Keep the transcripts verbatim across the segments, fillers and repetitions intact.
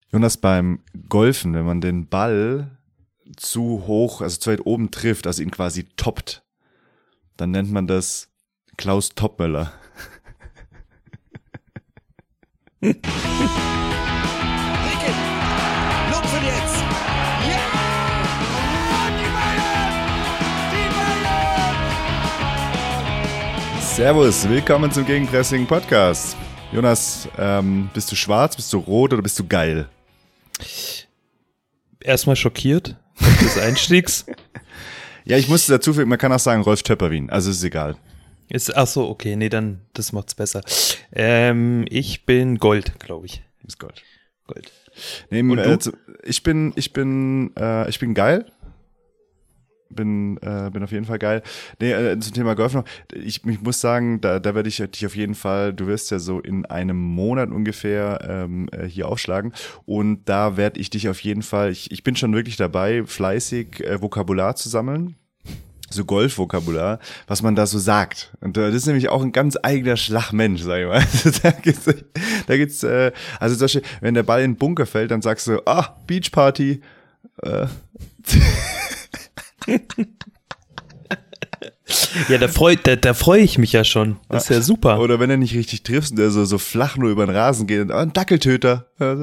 Jonas, beim Golfen, wenn man den Ball zu hoch, also zu weit oben trifft, also ihn quasi toppt, dann nennt man das Klaus Toppmöller. Ricken, lupfen jetzt! Ja! Und die Bayern! Die Bayern! Servus, willkommen zum Gegenpressing Podcast. Jonas, ähm, bist du schwarz, bist du rot oder bist du geil? Erstmal schockiert des Einstiegs. Ja, ich musste dazu fügen, man kann auch sagen Rolf Töpperwien, also ist egal. Ist, ach so, okay, nee, dann, das macht's besser. Ähm, ich bin Gold, glaube ich. Ist Gold. Gold. Nee, Und äh, du? ich bin, ich bin, äh, ich bin geil. Bin, äh, bin auf jeden Fall geil. Nee, äh, zum Thema Golf noch. Ich, ich muss sagen, da, da werde ich dich auf jeden Fall, du wirst ja so in einem Monat ungefähr ähm, äh, hier aufschlagen. Und da werde ich dich auf jeden Fall, ich, ich bin schon wirklich dabei, fleißig äh, Vokabular zu sammeln. So Golf-Vokabular, was man da so sagt. Und äh, das ist nämlich auch ein ganz eigener Schlagmensch, sag ich mal. Also da gibt's, da gibt's äh, also zum Beispiel, wenn der Ball in den Bunker fällt, dann sagst du, ah, Beachparty. Äh. Ja, da freue da, da freu ich mich ja schon. Das ist ja super. Oder wenn er nicht richtig triffst und der so, so flach nur über den Rasen geht, dann, ah, ein Dackeltöter. Also.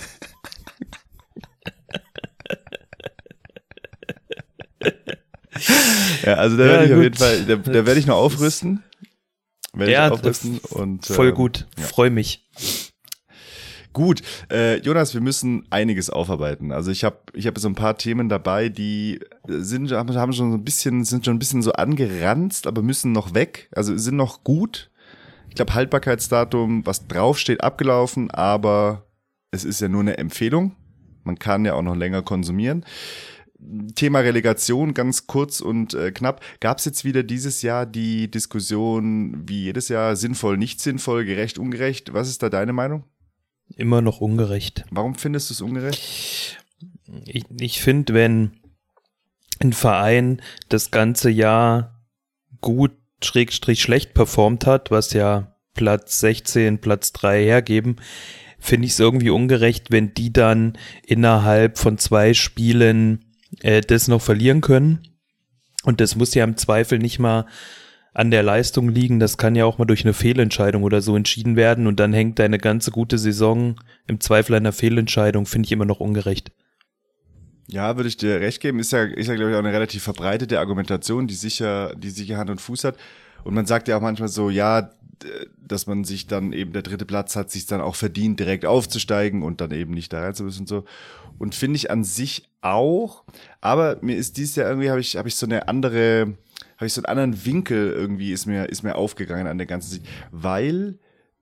Ja, also da Ja, werde ich auf gut. jeden Fall, da, da werde ich noch aufrüsten. Werde Ja, ich aufrüsten und Voll äh, gut, ja. freue mich. Gut, äh, Jonas, wir müssen einiges aufarbeiten. Also ich habe ich hab so ein paar Themen dabei, die sind haben schon so ein bisschen sind schon ein bisschen so angeranzt, aber müssen noch weg. Also sind noch gut. Ich glaube Haltbarkeitsdatum, was draufsteht, abgelaufen, aber es ist ja nur eine Empfehlung. Man kann ja auch noch länger konsumieren. Thema Relegation, ganz kurz und äh, knapp. Gab es jetzt wieder dieses Jahr die Diskussion, wie jedes Jahr, sinnvoll, nicht sinnvoll, gerecht, ungerecht? Was ist da deine Meinung? Immer noch ungerecht. Warum findest du es ungerecht? Ich, ich finde, wenn ein Verein das ganze Jahr gut, schrägstrich schlecht performt hat, was ja Platz sechzehn, Platz drei hergeben, finde ich es irgendwie ungerecht, wenn die dann innerhalb von zwei Spielen äh, das noch verlieren können. Und das muss ja im Zweifel nicht mal an der Leistung liegen, das kann ja auch mal durch eine Fehlentscheidung oder so entschieden werden und dann hängt deine ganze gute Saison im Zweifel an einer Fehlentscheidung, finde ich immer noch ungerecht. Ja, würde ich dir recht geben. Ist ja, ist ja, glaube ich, auch eine relativ verbreitete Argumentation, die sicher, die sicher Hand und Fuß hat. Und man sagt ja auch manchmal so, ja, dass man sich dann eben, der dritte Platz hat sich dann auch verdient, direkt aufzusteigen und dann eben nicht da rein zu müssen und so. Und finde ich an sich auch, aber mir ist dieses Jahr irgendwie, habe ich, habe ich so eine andere, habe ich so einen anderen Winkel irgendwie, ist mir, ist mir aufgegangen an der ganzen Sicht, weil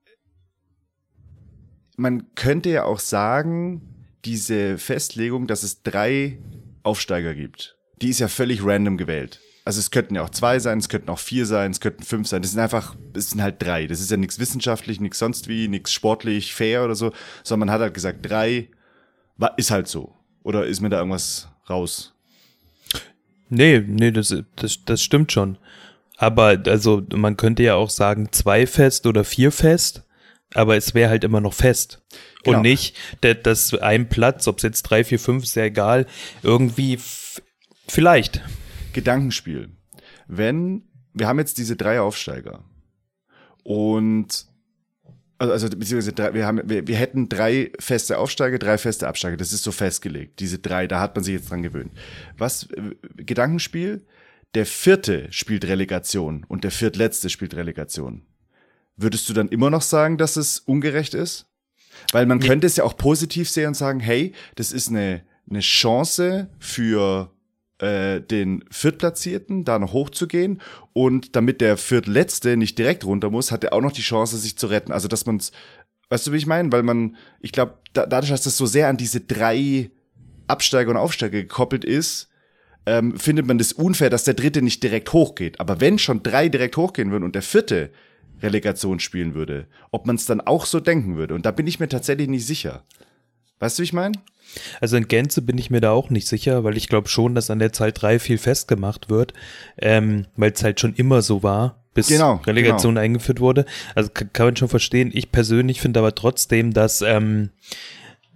man könnte ja auch sagen, diese Festlegung, dass es drei Aufsteiger gibt, die ist ja völlig random gewählt. Also es könnten ja auch zwei sein, es könnten auch vier sein, es könnten fünf sein. Das sind einfach, es sind halt drei. Das ist ja nichts wissenschaftlich, nichts sonst wie, nichts sportlich, fair oder so, sondern man hat halt gesagt, drei ist halt so. Oder ist mir da irgendwas raus? Nee, nee, das, das, das stimmt schon. Aber also man könnte ja auch sagen zwei fest oder vier fest, aber es wäre halt immer noch fest. Genau. Und nicht, dass ein Platz, ob es jetzt drei, vier, fünf, ist ja egal, irgendwie f- vielleicht. Gedankenspiel. Wenn, wir haben jetzt diese drei Aufsteiger und also, also beziehungsweise drei, wir haben, wir, wir hätten drei feste Aufsteiger, drei feste Absteiger. Das ist so festgelegt. Diese drei, da hat man sich jetzt dran gewöhnt. Was äh, Gedankenspiel? Der vierte spielt Relegation und der viertletzte spielt Relegation. Würdest du dann immer noch sagen, dass es ungerecht ist? Weil man könnte es ja auch positiv sehen und sagen, hey, das ist eine eine Chance für äh, den Viertplatzierten, da noch hochzugehen. Und damit der Viertletzte nicht direkt runter muss, hat er auch noch die Chance, sich zu retten. Also, dass man es, weißt du, wie ich meine? Weil man, ich glaube, da, dadurch, dass das so sehr an diese drei Absteiger und Aufsteiger gekoppelt ist, ähm, findet man das unfair, dass der Dritte nicht direkt hochgeht. Aber wenn schon drei direkt hochgehen würden und der Vierte Relegation spielen würde, ob man es dann auch so denken würde. Und da bin ich mir tatsächlich nicht sicher. Weißt du, wie ich meine? Also in Gänze bin ich mir da auch nicht sicher, weil ich glaube schon, dass an der Zahl drei viel festgemacht wird, ähm, weil es halt schon immer so war, bis genau, Relegation genau. eingeführt wurde. Also kann, kann man schon verstehen. Ich persönlich finde aber trotzdem, dass ähm,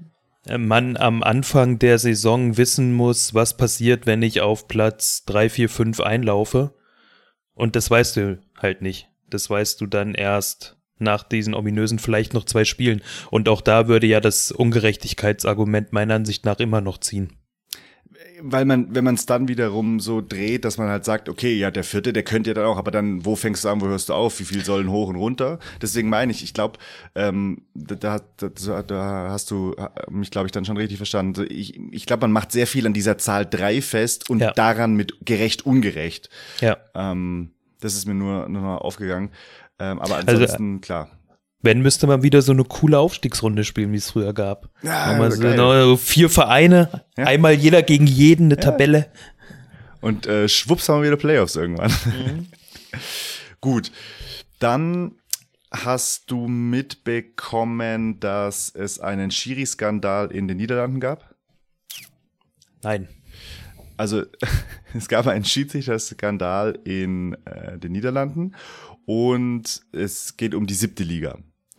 man am Anfang der Saison wissen muss, was passiert, wenn ich auf Platz drei, vier, fünf einlaufe. Und das weißt du halt nicht. Das weißt du dann erst nach diesen ominösen vielleicht noch zwei Spielen. Und auch da würde ja das Ungerechtigkeitsargument meiner Ansicht nach immer noch ziehen. Weil man, wenn man es dann wiederum so dreht, dass man halt sagt, okay, ja, der Vierte, der könnte ja dann auch, aber dann, wo fängst du an, wo hörst du auf, wie viel sollen hoch und runter? Deswegen meine ich, ich glaube, ähm, da, da, da hast du mich, glaube ich, dann schon richtig verstanden. Ich, ich glaube, man macht sehr viel an dieser Zahl drei fest und ja. daran mit gerecht, ungerecht. Ja. Ähm, das ist mir nur, nur noch aufgegangen. Ähm, aber ansonsten, also, klar. Wenn, müsste man wieder so eine coole Aufstiegsrunde spielen, wie es früher gab. Ja, mal so genau, vier Vereine, ja. einmal jeder gegen jeden, eine ja. Tabelle. Und äh, schwupps haben wir wieder Playoffs irgendwann. Mhm. Gut, dann hast du mitbekommen, dass es einen Schiri-Skandal in den Niederlanden gab? Nein. Also es gab einen Schiedsrichter-Skandal in äh, den Niederlanden und es geht um die siebte Liga.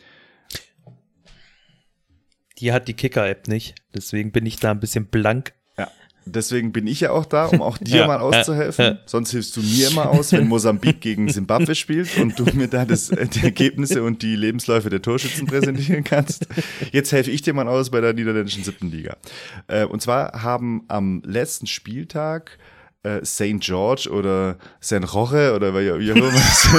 Die hat die Kicker-App nicht, deswegen bin ich da ein bisschen blank. Ja, deswegen bin ich ja auch da, um auch dir ja, mal auszuhelfen. ja. Sonst hilfst du mir immer aus, wenn Mosambik gegen Simbabwe spielt und du mir da das, die Ergebnisse und die Lebensläufe der Torschützen präsentieren kannst. Jetzt helfe ich dir mal aus bei der niederländischen siebten Liga. Und zwar haben am letzten Spieltag Saint George oder Saint Roche oder wie auch immer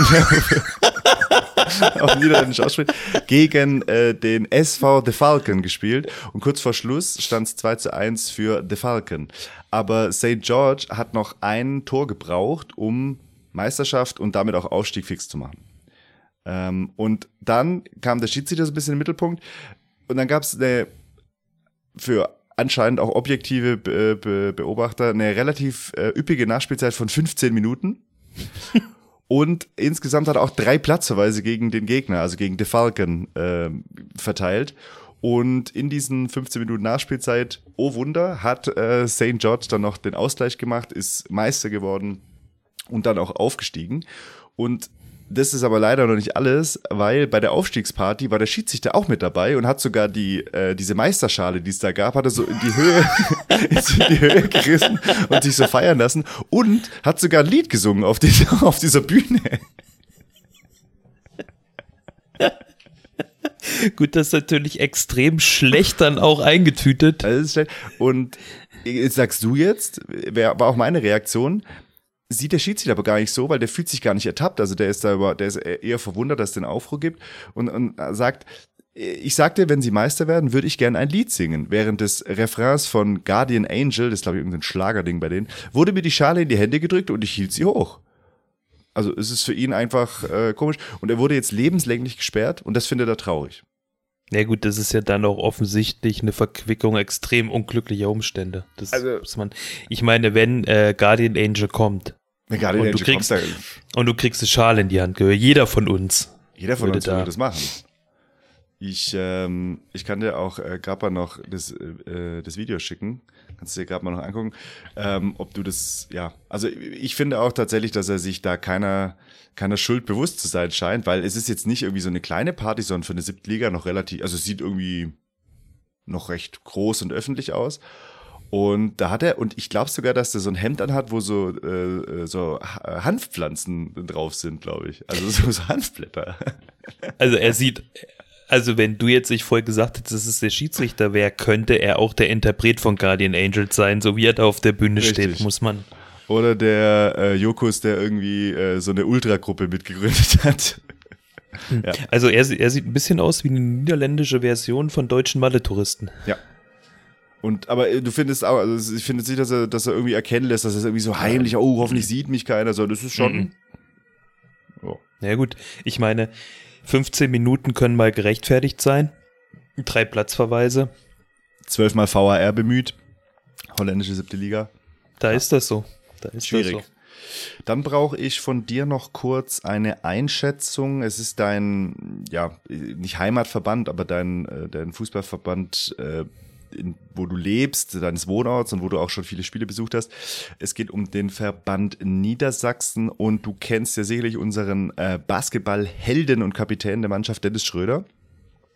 auf Niederländisch ausspricht, gegen äh, den S V De Falken gespielt und kurz vor Schluss stand es zwei zu eins für De Falken. Aber Saint George hat noch ein Tor gebraucht, um Meisterschaft und damit auch Aufstieg fix zu machen. Ähm, und dann kam der Schiedsrichter so ein bisschen in den Mittelpunkt und dann gab es eine für anscheinend auch objektive Be- Be- Beobachter eine relativ äh, üppige Nachspielzeit von fünfzehn Minuten. Und insgesamt hat er auch drei Platzverweise gegen den Gegner, also gegen De Falken, äh, verteilt. Und in diesen fünfzehn Minuten Nachspielzeit, oh Wunder, hat äh, Saint George dann noch den Ausgleich gemacht, ist Meister geworden und dann auch aufgestiegen. Und das ist aber leider noch nicht alles, weil bei der Aufstiegsparty war der Schiedsrichter auch mit dabei und hat sogar die äh, diese Meisterschale, die es da gab, hat er so in die Höhe, in die Höhe gerissen und sich so feiern lassen und hat sogar ein Lied gesungen auf dieser, auf dieser Bühne. Gut, das ist natürlich extrem schlecht dann auch eingetütet. Das ist schlecht. Und jetzt sagst du jetzt, wär, war auch meine Reaktion, sieht der Schiedsrichter aber gar nicht so, weil der fühlt sich gar nicht ertappt. Also der ist da über, der ist eher verwundert, dass es den Aufruhr gibt und, und sagt, ich sagte, wenn sie Meister werden, würde ich gerne ein Lied singen. Während des Refrains von Guardian Angel, das ist glaube ich irgendein Schlagerding bei denen, wurde mir die Schale in die Hände gedrückt und ich hielt sie hoch. Also es ist für ihn einfach äh, komisch. Und er wurde jetzt lebenslänglich gesperrt und das findet er traurig. Ja gut, das ist ja dann auch offensichtlich eine Verquickung extrem unglücklicher Umstände. Das also, muss man. Ich meine, wenn äh, Guardian Angel kommt wenn Guardian und, Angel du kriegst, kommt, und du kriegst eine Schale in die Hand, jeder von uns. Jeder von würde uns da würde das machen. Ich, ähm, ich kann dir auch äh, gerade mal noch das, äh, das Video schicken. Kannst du dir gerade mal noch angucken, ähm, ob du das, ja, also ich finde auch tatsächlich, dass er sich da keiner, keiner Schuld bewusst zu sein scheint, weil es ist jetzt nicht irgendwie so eine kleine Party, sondern für eine siebte Liga noch relativ, also es sieht irgendwie noch recht groß und öffentlich aus. Und da hat er, und ich glaube sogar, dass er so ein Hemd anhat, wo so, äh, so Hanfpflanzen drauf sind, glaube ich. Also so, so Hanfblätter. Also er sieht, also wenn du jetzt nicht vorher gesagt hättest, dass es der Schiedsrichter wäre, könnte er auch der Interpret von Guardian Angels sein, so wie er da auf der Bühne Richtig. steht, muss man. Oder der äh, Jokus, der irgendwie äh, so eine Ultragruppe mitgegründet hat. Ja. Also er, er sieht ein bisschen aus wie eine niederländische Version von deutschen Malle-Touristen. Ja. Und aber du findest auch, also ich finde nicht, dass er, dass er irgendwie erkennen lässt, dass er irgendwie so heimlich, oh, hoffentlich sieht mich keiner, so, das ist schon. Mhm. Oh. Ja gut, ich meine, fünfzehn Minuten können mal gerechtfertigt sein. Drei Platzverweise. Zwölfmal V A R bemüht. Holländische siebte Liga. Da ja. ist das so. Da ist Schwierig. Das so. Dann brauche ich von dir noch kurz eine Einschätzung. Es ist dein, ja, nicht Heimatverband, aber dein, dein Fußballverband, äh, in, wo du lebst, deines Wohnorts und wo du auch schon viele Spiele besucht hast. Es geht um den Verband Niedersachsen und du kennst ja sicherlich unseren äh, Basketballhelden und Kapitän der Mannschaft, Dennis Schröder.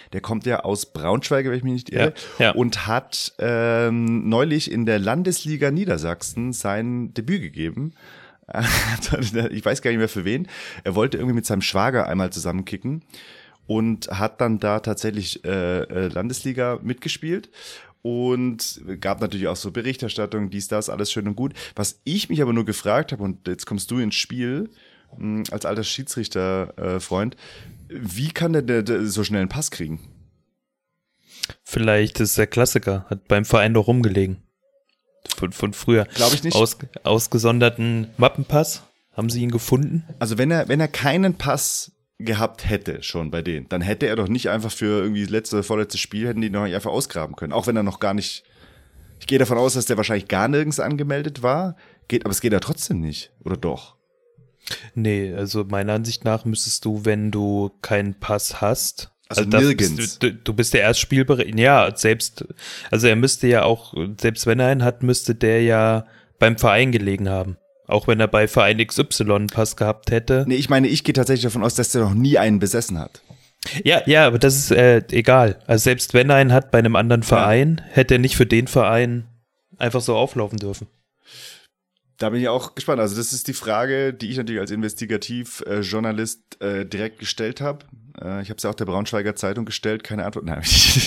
Der kommt ja aus Braunschweig, wenn ich mich nicht irre. Ja, ja. Und hat ähm, neulich in der Landesliga Niedersachsen sein Debüt gegeben. Ich weiß gar nicht mehr für wen. Er wollte irgendwie mit seinem Schwager einmal zusammenkicken und hat dann da tatsächlich äh, Landesliga mitgespielt. Und gab natürlich auch so Berichterstattung, dies, das, alles schön und gut. Was ich mich aber nur gefragt habe, und jetzt kommst du ins Spiel, mh, als alter Schiedsrichter-Freund, äh, wie kann der, der, der so schnell einen Pass kriegen? Vielleicht ist der Klassiker, hat beim Verein doch rumgelegen. Von, von früher. Glaube ich nicht. Aus, ausgesonderten Mappenpass. Haben sie ihn gefunden? Also wenn er, wenn er keinen Pass gehabt hätte schon bei denen, dann hätte er doch nicht einfach für irgendwie das letzte, vorletzte Spiel, hätten die noch nicht einfach ausgraben können. Auch wenn er noch gar nicht, ich gehe davon aus, dass der wahrscheinlich gar nirgends angemeldet war, geht, aber es geht ja trotzdem nicht, oder doch? Nee, also meiner Ansicht nach müsstest du, wenn du keinen Pass hast, also, also nirgends. Bist du, du bist der Erstspielberechtigte, ja, selbst, also er müsste ja auch, selbst wenn er einen hat, müsste der ja beim Verein gelegen haben. Auch wenn er bei Verein X Y einen Pass gehabt hätte. Nee, ich meine, ich gehe tatsächlich davon aus, dass der noch nie einen besessen hat. Ja, ja, aber das ist äh, egal. Also selbst wenn er einen hat bei einem anderen Verein, ja. hätte er nicht für den Verein einfach so auflaufen dürfen. Da bin ich auch gespannt. Also das ist die Frage, die ich natürlich als Investigativjournalist äh, direkt gestellt habe. Äh, ich habe es ja auch der Braunschweiger Zeitung gestellt, keine Antwort. Nein.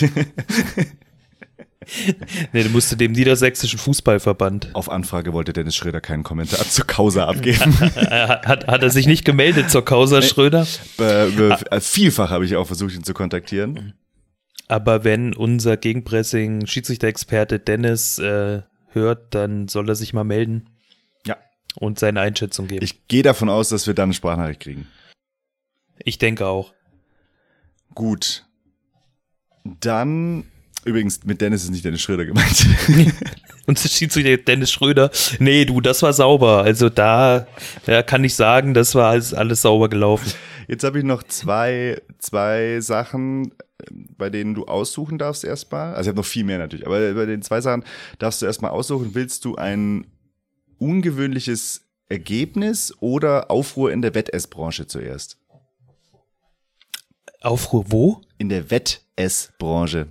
Nee, du musst dem Niedersächsischen Fußballverband. Auf Anfrage wollte Dennis Schröder keinen Kommentar zur Causa abgeben. hat, hat, hat er sich nicht gemeldet zur Causa, nee. Schröder? Be, be, ah. Vielfach habe ich auch versucht, ihn zu kontaktieren. Aber wenn unser Gegenpressing-Schiedsrichter-Experte Dennis äh, hört, dann soll er sich mal melden. Ja. Und seine Einschätzung geben. Ich gehe davon aus, dass wir dann eine Sprachnachricht kriegen. Ich denke auch. Gut. Dann... Übrigens, mit Dennis ist nicht Dennis Schröder gemeint. Und Schiedsrichter Dennis Schröder. Nee, du, das war sauber. Also da, da kann ich sagen, das war alles, alles sauber gelaufen. Jetzt habe ich noch zwei, zwei Sachen, bei denen du aussuchen darfst erstmal. Also ich habe noch viel mehr natürlich, aber bei den zwei Sachen darfst du erstmal aussuchen. Willst du ein ungewöhnliches Ergebnis oder Aufruhr in der Wettessbranche zuerst? Aufruhr wo? In der Wettessbranche.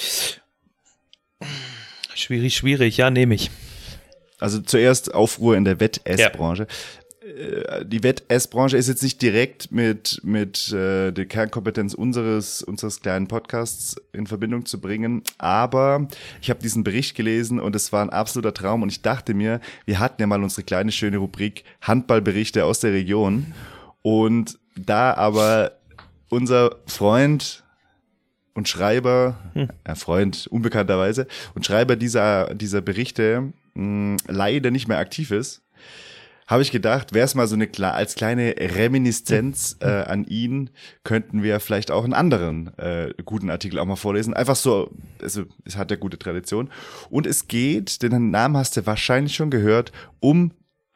Schwierig, schwierig, ja, nehme ich. Also zuerst Aufruhr in der Wettessbranche. Ja. Die Wettessbranche ist jetzt nicht direkt mit, mit äh, der Kernkompetenz unseres, unseres kleinen Podcasts in Verbindung zu bringen, aber ich habe diesen Bericht gelesen und es war ein absoluter Traum und ich dachte mir, wir hatten ja mal unsere kleine schöne Rubrik Handballberichte aus der Region und da aber unser Freund und Schreiber, hm. äh, Freund unbekannterweise, und Schreiber dieser, dieser Berichte mh, leider nicht mehr aktiv ist, habe ich gedacht, wäre es mal so eine als kleine Reminiszenz äh, an ihn, könnten wir vielleicht auch einen anderen äh, guten Artikel auch mal vorlesen. Einfach so, also es hat ja gute Tradition. Und es geht, den Namen hast du wahrscheinlich schon gehört, um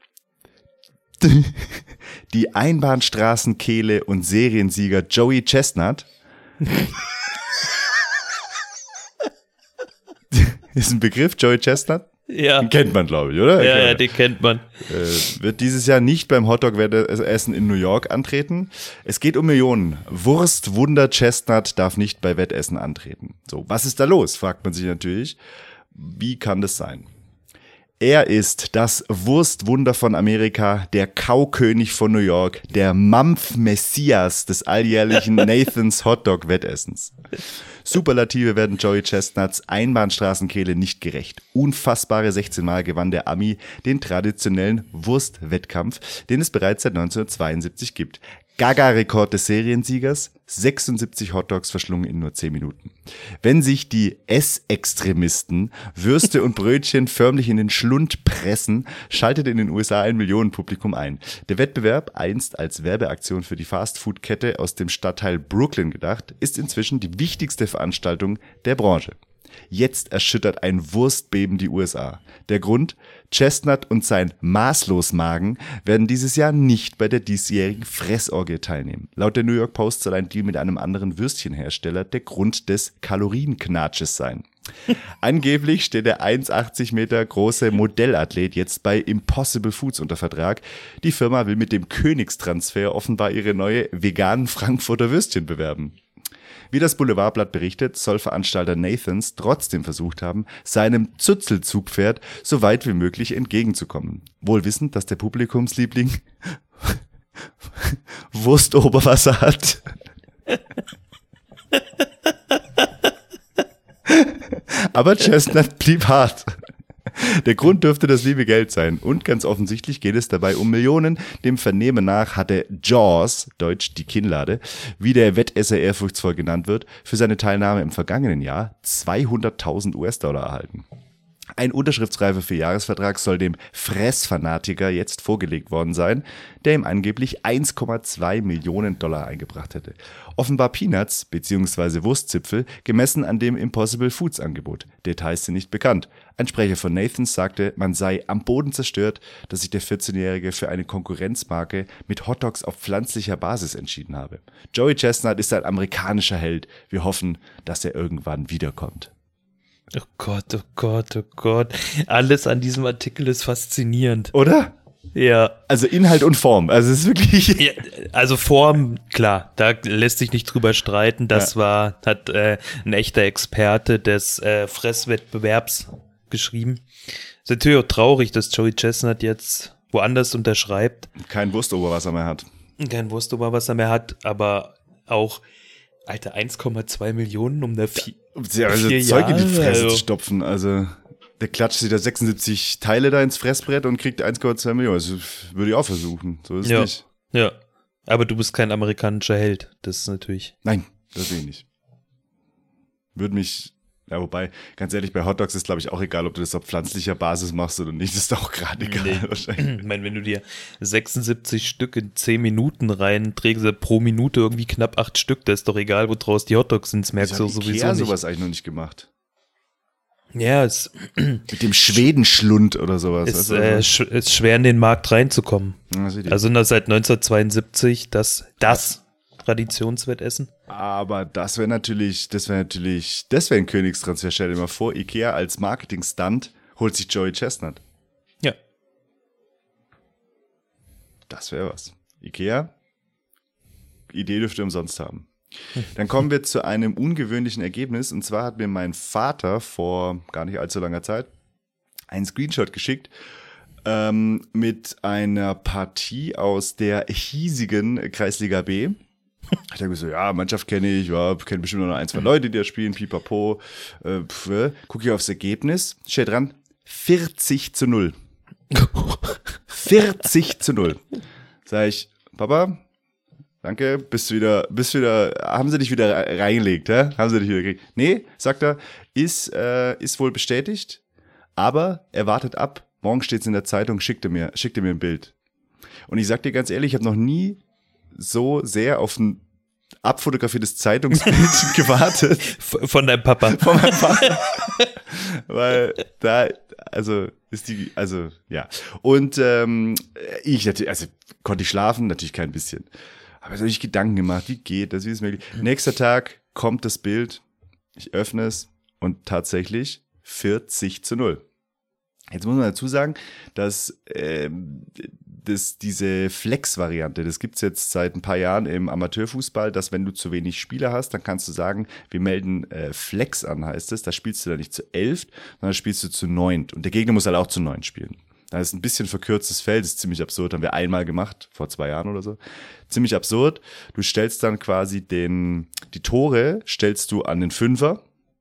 die Einbahnstraßenkehle und Seriensieger Joey Chestnut. Ist ein Begriff, Joey Chestnut? Ja. Den kennt man, glaube ich, oder? Ja, okay. ja, den kennt man. Äh, wird dieses Jahr nicht beim Hotdog-Wettessen in New York antreten. Es geht um Millionen. Wurstwunder Chestnut darf nicht bei Wettessen antreten. So, was ist da los, fragt man sich natürlich. Wie kann das sein? Er ist das Wurstwunder von Amerika, der Kaukönig von New York, der Mampf-Messias des alljährlichen Nathans Hotdog-Wettessens. Superlative werden Joey Chestnuts Einbahnstraßenkehle nicht gerecht. Unfassbare sechzehn Mal gewann der Ami den traditionellen Wurstwettkampf, den es bereits seit neunzehnhundertzweiundsiebzig gibt. Gaga-Rekord des Seriensiegers, sechsundsiebzig Hotdogs verschlungen in nur zehn Minuten. Wenn sich die Essextremisten Würste und Brötchen förmlich in den Schlund pressen, schaltet in den U S A ein Millionenpublikum ein. Der Wettbewerb, einst als Werbeaktion für die Fastfood-Kette aus dem Stadtteil Brooklyn gedacht, ist inzwischen die wichtigste Veranstaltung der Branche. Jetzt erschüttert ein Wurstbeben die U S A. Der Grund? Chestnut und sein Maßlosmagen werden dieses Jahr nicht bei der diesjährigen Fressorgie teilnehmen. Laut der New York Post soll ein Deal mit einem anderen Würstchenhersteller der Grund des Kalorienknatsches sein. Angeblich steht der eins Komma achtzig Meter große Modellathlet jetzt bei Impossible Foods unter Vertrag. Die Firma will mit dem Königstransfer offenbar ihre neue veganen Frankfurter Würstchen bewerben. Wie das Boulevardblatt berichtet, soll Veranstalter Nathans trotzdem versucht haben, seinem Zutzelzugpferd so weit wie möglich entgegenzukommen. Wohl wissend, dass der Publikumsliebling Wurstoberwasser hat. Aber Chestnut blieb hart. Der Grund dürfte das liebe Geld sein. Und ganz offensichtlich geht es dabei um Millionen. Dem Vernehmen nach hatte Jaws, deutsch die Kinnlade, wie der Wettesser ehrfurchtsvoll genannt wird, für seine Teilnahme im vergangenen Jahr zweihunderttausend US-Dollar erhalten. Ein unterschriftsreifer Vierjahresvertrag soll dem Fressfanatiker jetzt vorgelegt worden sein, der ihm angeblich eins Komma zwei Millionen Dollar eingebracht hätte. Offenbar Peanuts bzw. Wurstzipfel, gemessen an dem Impossible Foods Angebot. Details sind nicht bekannt. Ein Sprecher von Nathans sagte, man sei am Boden zerstört, dass sich der vierzehnjährige für eine Konkurrenzmarke mit Hotdogs auf pflanzlicher Basis entschieden habe. Joey Chestnut ist ein amerikanischer Held. Wir hoffen, dass er irgendwann wiederkommt. Oh Gott, oh Gott, oh Gott. Alles an diesem Artikel ist faszinierend. Oder? Ja. Also Inhalt und Form. Also es ist wirklich. Ja, also Form, klar, da lässt sich nicht drüber streiten. Das Ja. war, hat äh, ein echter Experte des äh, Fresswettbewerbs geschrieben. Ist natürlich auch traurig, dass Joey Chestnut jetzt woanders unterschreibt. Kein Wurstoberwasser mehr hat. Kein Wurstoberwasser mehr hat, aber auch, Alter, eins Komma zwei Millionen um der vier. Ja, also Vier Zeug in die Jahre, Fresse also. zu stopfen. Also der klatscht sich da sechsundsiebzig Teile da ins Fressbrett und kriegt eins Komma zwei Millionen. Also würde ich auch versuchen. So ist es Ja. nicht. Ja, aber du bist kein amerikanischer Held. Das ist natürlich. Nein, das will ich nicht. Würde mich, ja, wobei, ganz ehrlich, bei Hotdogs ist, glaube ich, auch egal, ob du das auf pflanzlicher Basis machst oder nicht. Das ist auch gerade egal, Nee. wahrscheinlich. Ich meine, wenn du dir sechsundsiebzig Stück in zehn Minuten reinträgst, pro Minute irgendwie knapp acht Stück, da ist doch egal, wo draus die Hotdogs sind, das merkst du Das hat sowieso Ikea nicht. sowas eigentlich noch nicht gemacht. Ja, es Mit dem Schwedenschlund oder sowas. ist, weißt du? äh, sch ist schwer in den Markt reinzukommen. Ja, seht ihr. Also das seit neunzehnhundertzweiundsiebzig das, das Traditionswettessen. Aber das wäre natürlich, das wäre natürlich, das wäre ein Königstransfer. Stell dir mal vor, Ikea als Marketing-Stunt holt sich Joey Chestnut. Ja. Das wäre was. Ikea, Idee dürft ihr umsonst haben. Dann kommen wir zu einem ungewöhnlichen Ergebnis. Und zwar hat mir mein Vater vor gar nicht allzu langer Zeit einen Screenshot geschickt ähm, mit einer Partie aus der hiesigen Kreisliga B. Ich dachte mir so, ja, Mannschaft kenne ich, ja, kenne bestimmt noch ein, zwei Leute, die da spielen, pipapo. Äh, Gucke ich aufs Ergebnis, steht dran, vierzig zu null. vierzig zu null. Sag ich, Papa, danke, bist du wieder, bist wieder, haben sie dich wieder reingelegt, hä? Haben sie dich wieder gekriegt? Nee, sagt er, ist, äh, ist wohl bestätigt, aber er wartet ab, morgen steht's in der Zeitung, schickt er mir, schickt er mir ein Bild. Und ich sag dir ganz ehrlich, ich habe noch nie so sehr auf ein abfotografiertes Zeitungsbild gewartet. Von deinem Papa. Von meinem Vater. Weil da, also ist die, also ja. Und ähm, ich natürlich, also konnte ich schlafen, natürlich kein bisschen. Aber so habe ich Gedanken gemacht, wie geht das, wie ist es möglich? Nächster Tag kommt das Bild, ich öffne es und tatsächlich vierzig zu null. Jetzt muss man dazu sagen, dass ähm, das, diese Flex-Variante, das gibt's jetzt seit ein paar Jahren im Amateurfußball, dass wenn du zu wenig Spieler hast, dann kannst du sagen, wir melden äh, Flex an, heißt es. Da spielst du dann nicht zu elf, sondern spielst du zu neunt. Und der Gegner muss halt auch zu neunt spielen. Da ist ein bisschen verkürztes Feld, ist ziemlich absurd, haben wir einmal gemacht, vor zwei Jahren oder so. Ziemlich absurd. Du stellst dann quasi den, die Tore stellst du an den Fünfer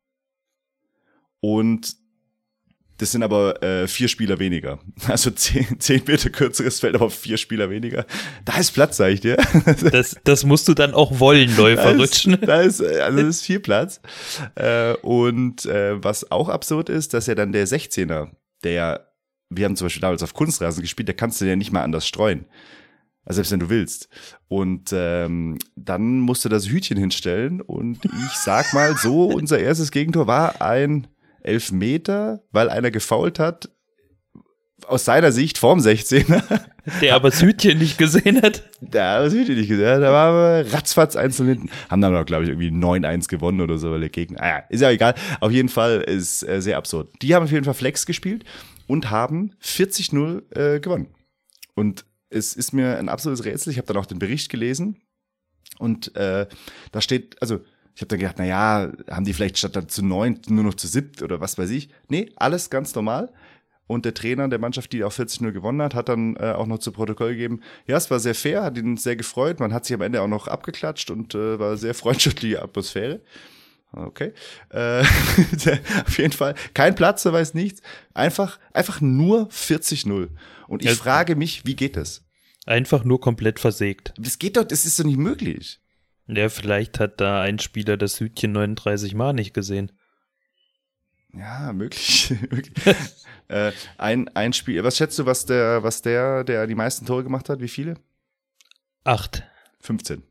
und das sind aber äh, vier Spieler weniger. Also zehn, zehn Meter kürzeres Feld, aber vier Spieler weniger. Da ist Platz, sag ich dir. Das, das musst du dann auch wollen, Läufer rutschen. Da ist, also das ist viel Platz. Äh, und äh, was auch absurd ist, dass ja dann der sechzehner, der, wir haben zum Beispiel damals auf Kunstrasen gespielt, da kannst du ja nicht mal anders streuen. Also selbst wenn du willst. Und ähm, dann musst du das Hütchen hinstellen. Und ich sag mal so, unser erstes Gegentor war ein Elfmeter, weil einer gefoult hat, aus seiner Sicht vorm sechzehner. Der aber das Hütchen nicht gesehen hat. Da haben wir das Hütchen nicht gesehen. Da waren wir ratzfatz eins zu hinten. Haben dann noch, glaube ich, irgendwie neun eins gewonnen oder so, weil der Gegner, ah ja, ist ja egal. Auf jeden Fall ist äh, sehr absurd. Die haben auf jeden Fall Flex gespielt und haben vierzig null äh, gewonnen. Und es ist mir ein absolutes Rätsel. Ich habe dann auch den Bericht gelesen und äh, da steht, also Ich habe dann gedacht, na ja, haben die vielleicht statt zu neun nur noch zu siebt oder was weiß ich. Nee, alles ganz normal. Und der Trainer der Mannschaft, die auch vierzig null gewonnen hat, hat dann äh, auch noch zu Protokoll gegeben, ja, es war sehr fair, hat ihn sehr gefreut. Man hat sich am Ende auch noch abgeklatscht und äh, war eine sehr freundschaftliche Atmosphäre. Okay. Äh, auf jeden Fall. Kein Platz, er weiß nichts. Einfach, einfach nur vierzig null. Und ich Ja. frage mich, wie geht das? Einfach nur komplett versägt. Das geht doch, das ist doch nicht möglich. Ja, vielleicht hat da ein Spieler das Hütchen neununddreißig Mal nicht gesehen. Ja, möglich. möglich. äh, ein, ein Spiel. Was schätzt du, was der, was der, der die meisten Tore gemacht hat? Wie viele? Acht. fünfzehn.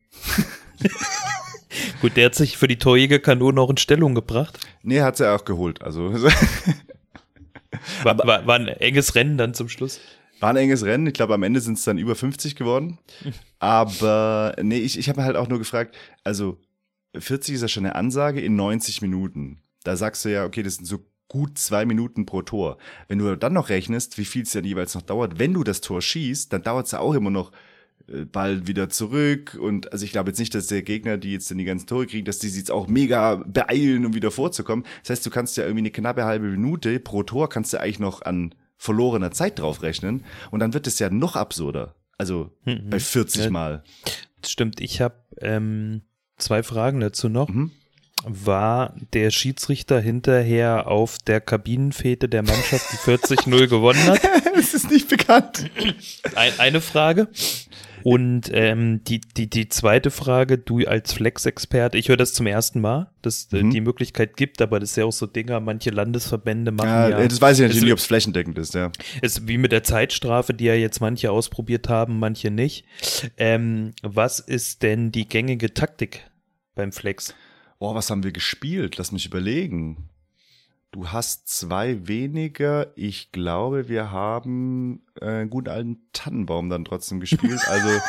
Gut, der hat sich für die Torjägerkanone auch in Stellung gebracht. Nee, hat er auch geholt. Also War, war, war ein enges Rennen dann zum Schluss. war ein enges Rennen. Ich glaube, am Ende sind es dann über fünfzig geworden. Aber nee, ich, ich habe halt auch nur gefragt, also vierzig ist ja schon eine Ansage in neunzig Minuten. Da sagst du ja, okay, das sind so gut zwei Minuten pro Tor. Wenn du dann noch rechnest, wie viel es dann jeweils noch dauert, wenn du das Tor schießt, dann dauert es ja auch immer noch äh, Ball wieder zurück. Und also ich glaube jetzt nicht, dass der Gegner, die jetzt dann die ganzen Tore kriegen, dass die sich jetzt auch mega beeilen, um wieder vorzukommen. Das heißt, du kannst ja irgendwie eine knappe halbe Minute pro Tor, kannst du eigentlich noch an verlorener Zeit draufrechnen. Und dann wird es ja noch absurder. Also Mhm. bei vierzig Ja. Mal. Stimmt, ich habe ähm, zwei Fragen dazu noch. Mhm. War der Schiedsrichter hinterher auf der Kabinenfete der Mannschaft, die vierzig null gewonnen hat? Es ist nicht bekannt. Ein, eine Frage. Und ähm, die, die, die zweite Frage, du als Flex-Experte, ich höre das zum ersten Mal, dass es äh, Mhm. die Möglichkeit gibt, aber das ist ja auch so Dinger, manche Landesverbände machen Ja, ja, das weiß ich natürlich es nicht, ob es flächendeckend ist, ja. ist wie mit der Zeitstrafe, die ja jetzt manche ausprobiert haben, manche nicht. Ähm, was ist denn die gängige Taktik beim Flex? Oh, was haben wir gespielt? Lass mich überlegen. Du hast zwei weniger. Ich glaube, wir haben äh, einen guten alten Tannenbaum dann trotzdem gespielt. Also,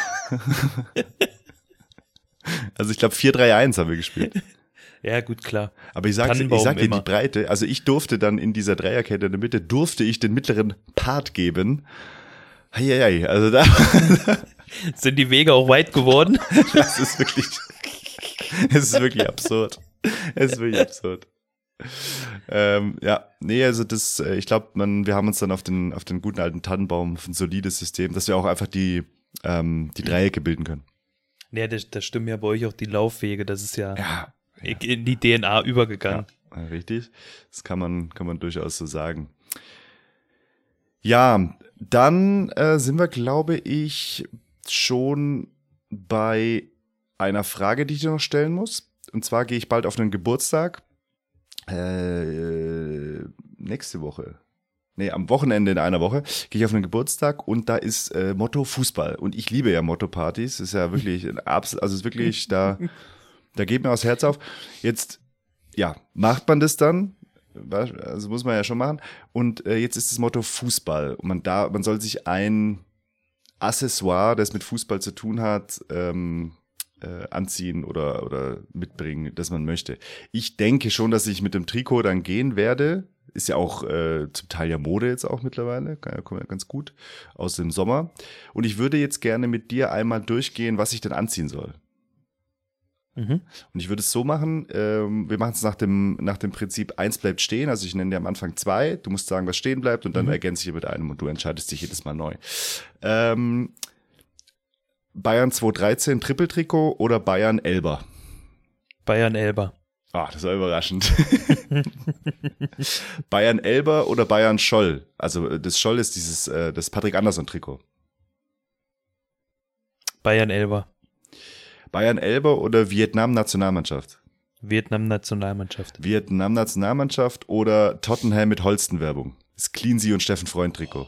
also ich glaube vier drei eins haben wir gespielt. Ja, gut, klar. Aber ich sag, ich Tannenbaum sag dir immer. die Breite. Also ich durfte dann in dieser Dreierkette in der Mitte, durfte ich den mittleren Part geben. Heieiei, also da, Sind die Wege auch weit geworden? das ist wirklich, es ist wirklich absurd. Es ist wirklich absurd. Ähm, ja, nee, also das, äh, ich glaube, man, wir haben uns dann auf den, auf den guten alten Tannenbaum, auf ein solides System, dass wir auch einfach die, ähm, die Dreiecke bilden können. Ja, da, da stimmen ja bei euch auch die Laufwege, das ist ja, Ja, in die D N A übergegangen. ja, richtig. Das kann man, kann man durchaus so sagen. Ja, dann äh, sind wir, glaube ich, schon bei einer Frage, die ich dir noch stellen muss. Und zwar gehe ich bald auf einen Geburtstag. Äh, nächste Woche. Nee, am Wochenende in einer Woche gehe ich auf einen Geburtstag und da ist äh, Motto Fußball. Und ich liebe ja Motto-Partys. Ist ja wirklich, ein Abs- also ist wirklich, da, da geht mir das Herz auf. Jetzt, ja, macht man das dann? Also muss man ja schon machen. Und äh, jetzt ist das Motto Fußball. Und man, da, man soll sich ein Accessoire, das mit Fußball zu tun hat, ähm, äh, anziehen oder, oder mitbringen, das man möchte. Ich denke schon, dass ich mit dem Trikot dann gehen werde. Ist ja auch äh, zum Teil ja Mode jetzt auch mittlerweile. Kann ja, kommt ja ganz gut aus dem Sommer. Und ich würde jetzt gerne mit dir einmal durchgehen, was ich denn anziehen soll. Mhm. Und ich würde es so machen, ähm, wir machen es nach dem, nach dem Prinzip eins bleibt stehen, also ich nenne dir am Anfang zwei, du musst sagen, was stehen bleibt und dann Mhm. ergänze ich mit einem und du entscheidest dich jedes Mal neu. Ähm, Bayern zwanzig dreizehn Trippeltrikot oder Bayern Elber? Bayern Elber. Ah, das war überraschend. Bayern Elber oder Bayern Scholl? Also das Scholl ist dieses, äh, das Patrick Andersson Trikot. Bayern Elber. Bayern Elber oder Vietnam Nationalmannschaft? Vietnam Nationalmannschaft. Vietnam Nationalmannschaft oder Tottenham mit Holsten-Werbung? Das Cleansey und Steffen Freund Trikot.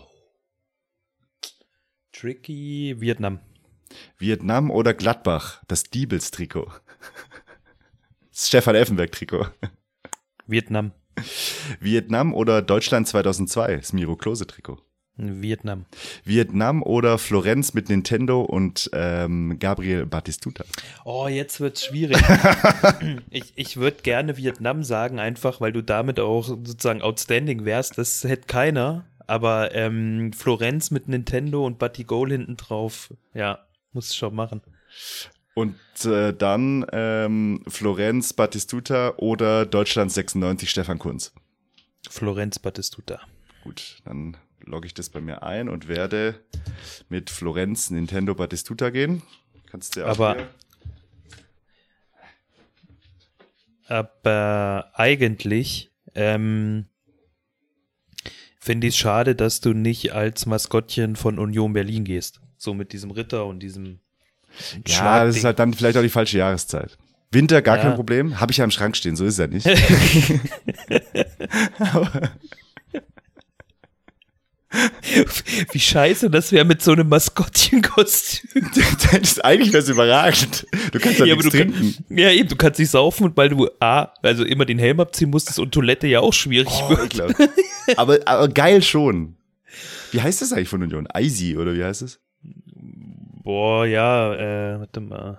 Tricky Vietnam. Vietnam oder Gladbach? Das Diebels Trikot. Das Stefan Effenberg Trikot. Vietnam. Vietnam oder Deutschland zweitausendzwei? Das Miro Klose Trikot. Vietnam. Vietnam oder Florenz mit Nintendo und ähm, Gabriel Batistuta. Oh, jetzt wird's schwierig. ich ich würde gerne Vietnam sagen, einfach weil du damit auch sozusagen outstanding wärst. Das hätte keiner. Aber ähm, Florenz mit Nintendo und Batigol hinten drauf, ja, muss ich schon machen. Und äh, dann ähm, Florenz Battistuta oder Deutschland sechsundneunzig Stefan Kunz. Florenz Battistuta. Gut, dann logge ich das bei mir ein und werde mit Florenz Nintendo Battistuta gehen. Kannst du auch Aber, hier. aber eigentlich ähm, finde ich es schade, dass du nicht als Maskottchen von Union Berlin gehst. So mit diesem Ritter und diesem Ja, Schlagding. das ist halt dann vielleicht auch die falsche Jahreszeit. Winter, gar Ja. kein Problem. Habe ich ja im Schrank stehen, so ist es ja nicht. Aber Wie scheiße das wäre mit so einem Maskottchenkostüm. das ist eigentlich was überragend. Du kannst ja, Ja, nichts aber du trinken. kann, ja, eben, du kannst nicht saufen, weil du A, also immer den Helm abziehen musstest und Toilette ja auch schwierig Oh, wird. ekelhaft. aber, aber geil schon. Wie heißt das eigentlich von Union? Easy oder wie heißt es? Boah, ja, äh, warte mal.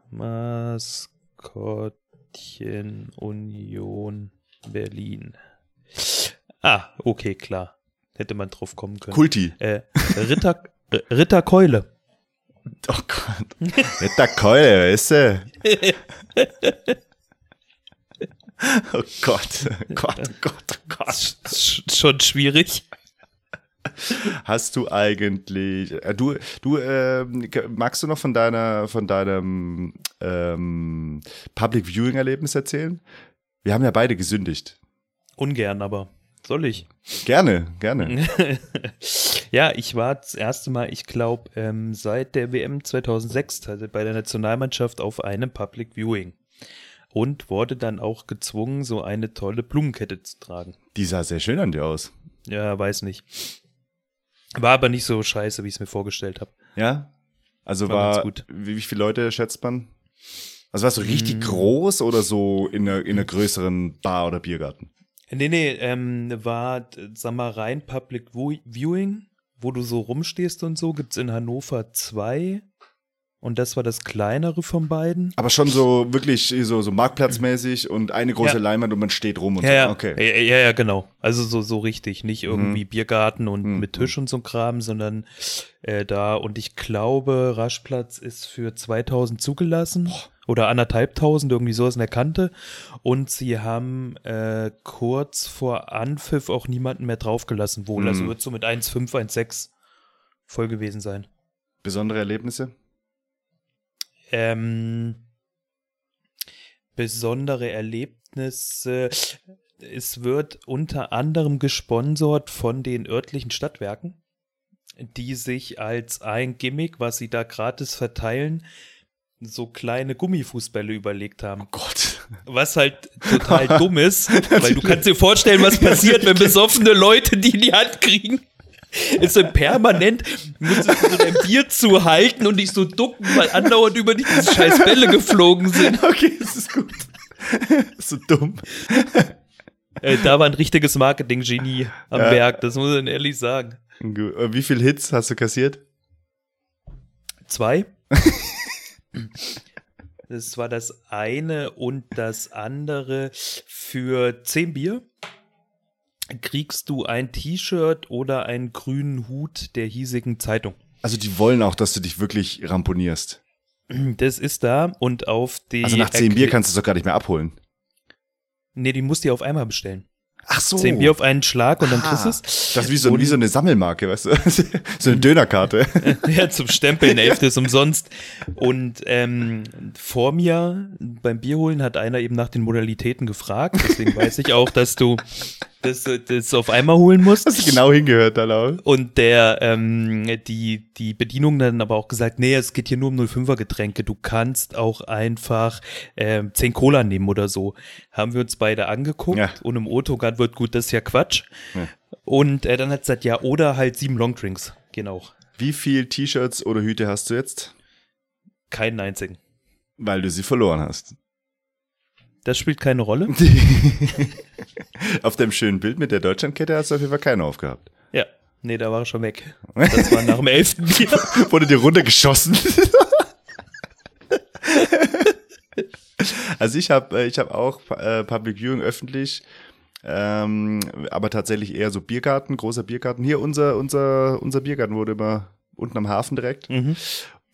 Maskottchen Union Berlin. Ah, okay, klar. Hätte man drauf kommen können. Kulti. Äh, Ritter, R- Ritterkeule. Oh Gott. Ritter Keule, weißt du? Oh Gott. Oh Gott, oh Gott, oh Gott. Sch- Schon schwierig. Hast du eigentlich, äh, du, du, ähm, magst du noch von deiner, von deinem ähm, Public Viewing Erlebnis erzählen? Wir haben ja beide gesündigt. Ungern, aber soll ich? Gerne, gerne. Ja, ich war das erste Mal, ich glaube, ähm, seit der W M zweitausendsechs also bei der Nationalmannschaft auf einem Public Viewing und wurde dann auch gezwungen, so eine tolle Blumenkette zu tragen. Die sah sehr schön an dir aus. Ja, weiß nicht. War aber nicht so scheiße, wie ich es mir vorgestellt habe. Ja? Also War ganz war, gut. wie, wie viele Leute schätzt man? Also war es so richtig Mm. groß oder so in einer, in einer größeren Bar oder Biergarten? Nee, nee, ähm, war, äh, sag mal, rein Public Vu- Viewing, wo du so rumstehst und so, gibt's in Hannover zwei. Und das war das kleinere von beiden. Aber schon so wirklich so, so marktplatzmäßig und eine große Ja. Leinwand und man steht rum und Ja, so. ja, Okay. ja, ja, ja, genau. Also so, so richtig. Nicht irgendwie Biergarten und Mhm. mit Tisch und so ein Kram, sondern äh, da. Und ich glaube, Raschplatz ist für zweitausend zugelassen. Oder anderthalbtausend, irgendwie sowas in der Kante. Und sie haben äh, kurz vor Anpfiff auch niemanden mehr draufgelassen wohl. Mhm. Also wird so mit eins Komma fünf, eins Komma sechs voll gewesen sein. Besondere Erlebnisse? Ähm, besondere Erlebnisse. Es wird unter anderem gesponsert von den örtlichen Stadtwerken, die sich als ein Gimmick, was sie da gratis verteilen, so kleine Gummifußbälle überlegt haben. Gott. Was halt total dumm ist, weil du kannst dir vorstellen, was passiert, wenn besoffene Leute die in die Hand kriegen. Ist so permanent, musstest du so dein Bier zuhalten und dich so ducken, weil andauernd über dich diese scheiß Bälle geflogen sind. Okay, das ist gut. So dumm. Äh, da war ein richtiges Marketing-Genie am Ja. Werk, das muss man ehrlich sagen. Gut. Und wie viel Hits hast du kassiert? Zwei. Das war das eine und das andere für zehn Bier kriegst du ein T-Shirt oder einen grünen Hut der hiesigen Zeitung. Also die wollen auch, dass du dich wirklich ramponierst. Das ist da und auf die... Also nach zehn Erkl- Bier kannst du es doch gar nicht mehr abholen. Nee, die musst du auf einmal bestellen. Ach so. Zehn Bier auf einen Schlag und dann Ah, kriegst du es. Das ist wie so, Und- wie so eine Sammelmarke, weißt du? So eine Dönerkarte. Ja, zum Stempeln, Hälfte ist umsonst. Und ähm, vor mir beim Bierholen hat einer eben nach den Modalitäten gefragt. Deswegen weiß ich auch, dass du das, das auf einmal holen musst. Hast du genau hingehört, dann auch. Und der, ähm, die, die Bedienung dann aber auch gesagt, nee, es geht hier nur um null fünfer Getränke. Du kannst auch einfach ähm, zehn Cola nehmen oder so. Haben wir uns beide angeguckt Ja. und im Autogat wird gut, das ist ja Quatsch. Ja. Und äh, dann hat es gesagt, ja, oder halt sieben Longdrinks. Genau. Wie viel T-Shirts oder Hüte hast du jetzt? Keinen einzigen. Weil du sie verloren hast. Das spielt keine Rolle. Auf deinem schönen Bild mit der Deutschlandkette hast du auf jeden Fall keine aufgehabt. Ja, nee, da war er schon weg. Das war nach dem elften Bier. Wurde dir runtergeschossen. Also ich habe ich hab auch äh, Public Viewing öffentlich, ähm, aber tatsächlich eher so Biergarten, großer Biergarten. Hier unser unser unser Biergarten wurde immer unten am Hafen direkt. Mhm.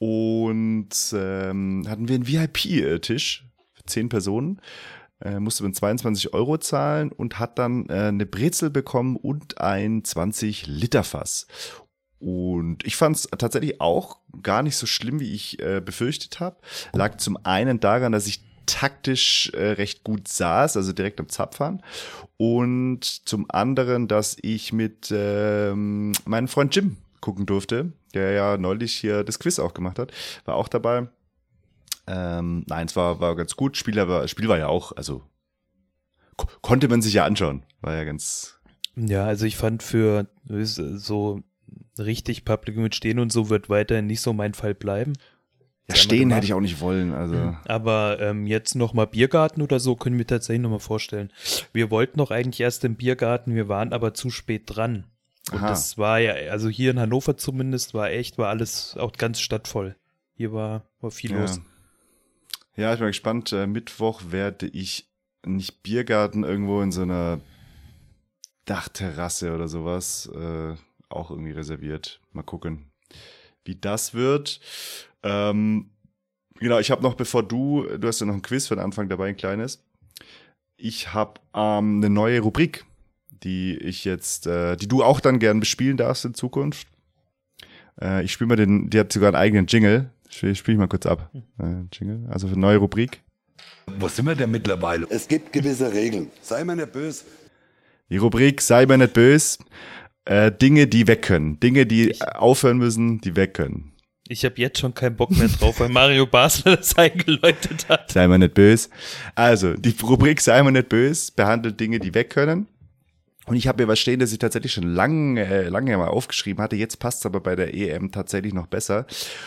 Und ähm, hatten wir einen V I P-Tisch für zehn Personen. Äh, musste man zweiundzwanzig Euro zahlen und hat dann äh, eine Brezel bekommen und ein zwanzig Liter Fass. Und ich fand es tatsächlich auch gar nicht so schlimm, wie ich äh, befürchtet habe. Lag zum einen daran, dass ich taktisch äh, recht gut saß, also direkt am Zapfhahn. Und zum anderen, dass ich mit ähm, meinem Freund Jim gucken durfte, der ja neulich hier das Quiz auch gemacht hat, war auch dabei. Ähm, nein, es war, war ganz gut. Spiel, aber, Spiel war ja auch, also ko- konnte man sich ja anschauen. War ja ganz. Ja, also ich fand für so richtig Public mit Stehen und so wird weiterhin nicht so mein Fall bleiben. Ja, stehen hätte ich auch nicht wollen. Also. Aber ähm, jetzt nochmal Biergarten oder so können wir tatsächlich nochmal vorstellen. Wir wollten noch eigentlich erst im Biergarten, wir waren aber zu spät dran. Und Aha. das war ja, also hier in Hannover zumindest, war echt, war alles auch ganz stadtvoll. Hier war, war viel Ja. los. Ja, ich bin gespannt. Äh, Mittwoch werde ich nicht Biergarten irgendwo in so einer Dachterrasse oder sowas äh, auch irgendwie reserviert. Mal gucken, wie das wird. Ähm, genau, ich habe noch, bevor du, du hast ja noch ein Quiz für den Anfang dabei, ein kleines. Ich habe ähm, eine neue Rubrik, die ich jetzt, äh, die du auch dann gern bespielen darfst in Zukunft. Äh, ich spiele mal den, die hat sogar einen eigenen Jingle. Spiele spiel ich mal kurz ab. Äh, Jingle, also für eine neue Rubrik. Wo sind wir denn mittlerweile? Es gibt gewisse Regeln. Sei mir nicht böse. Die Rubrik, sei mir nicht böse. Äh, Dinge, die weg können. Dinge, die Ich- aufhören müssen, die weg können. Ich habe jetzt schon keinen Bock mehr drauf, weil Mario Basler das eingeläutet hat. Sei mir nicht böse. Also, die Rubrik sei mir nicht böse behandelt Dinge, die weg können. Und ich habe mir was stehen, das ich tatsächlich schon lange, äh, lange mal aufgeschrieben hatte. Jetzt passt es aber bei der E M tatsächlich noch besser.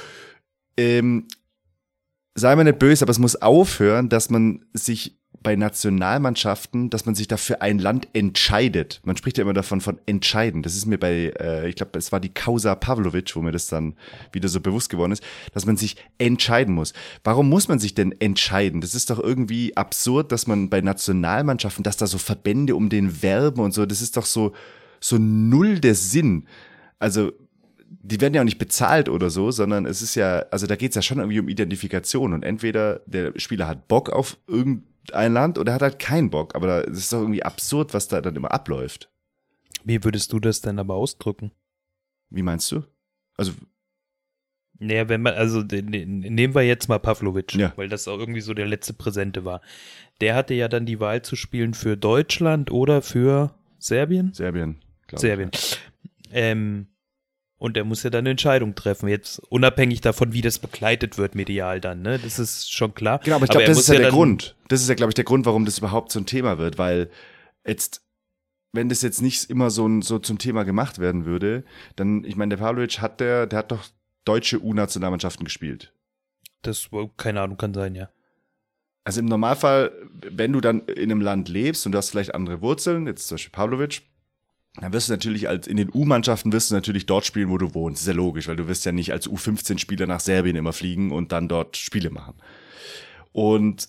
Ähm, sei mir nicht böse, aber es muss aufhören, dass man sich bei Nationalmannschaften, dass man sich dafür ein Land entscheidet. Man spricht ja immer davon von entscheiden. Das ist mir bei, äh, ich glaube, es war die Causa Pavlovic, wo mir das dann wieder so bewusst geworden ist, dass man sich entscheiden muss. Warum muss man sich denn entscheiden? Das ist doch irgendwie absurd, dass man bei Nationalmannschaften, dass da so Verbände um den werben und so, das ist doch so, so null der Sinn. Also, die werden ja auch nicht bezahlt oder so, sondern es ist ja, also da geht es ja schon irgendwie um Identifikation und entweder der Spieler hat Bock auf irgendein Land oder hat halt keinen Bock, aber das ist doch irgendwie absurd, was da dann immer abläuft. Wie würdest du das denn aber ausdrücken? Wie meinst du? Also, Naja, wenn man, also den- den- nehmen wir jetzt mal Pavlovic, Ja. weil das auch irgendwie so der letzte Präsente war. Der hatte ja dann die Wahl zu spielen für Deutschland oder für Serbien? Serbien, glaube ich. Serbien. Ähm, und er muss ja dann eine Entscheidung treffen, jetzt unabhängig davon, wie das begleitet wird medial dann, ne? Das ist schon klar. Genau, aber ich glaube, er das muss ist ja der dann- Grund. Das ist ja, glaube ich, der Grund, warum das überhaupt so ein Thema wird, weil jetzt, wenn das jetzt nicht immer so, ein, so zum Thema gemacht werden würde, dann, ich meine, der Pavlovic hat der, der hat doch deutsche U-Nationalmannschaften gespielt. Das, keine Ahnung, kann sein, ja. Also im Normalfall, wenn du dann in einem Land lebst und du hast vielleicht andere Wurzeln, jetzt zum Beispiel Pavlovic, dann wirst du natürlich als, in den U-Mannschaften wirst du natürlich dort spielen, wo du wohnst. Das ist ja logisch, weil du wirst ja nicht als U fünfzehn Spieler nach Serbien immer fliegen und dann dort Spiele machen. Und,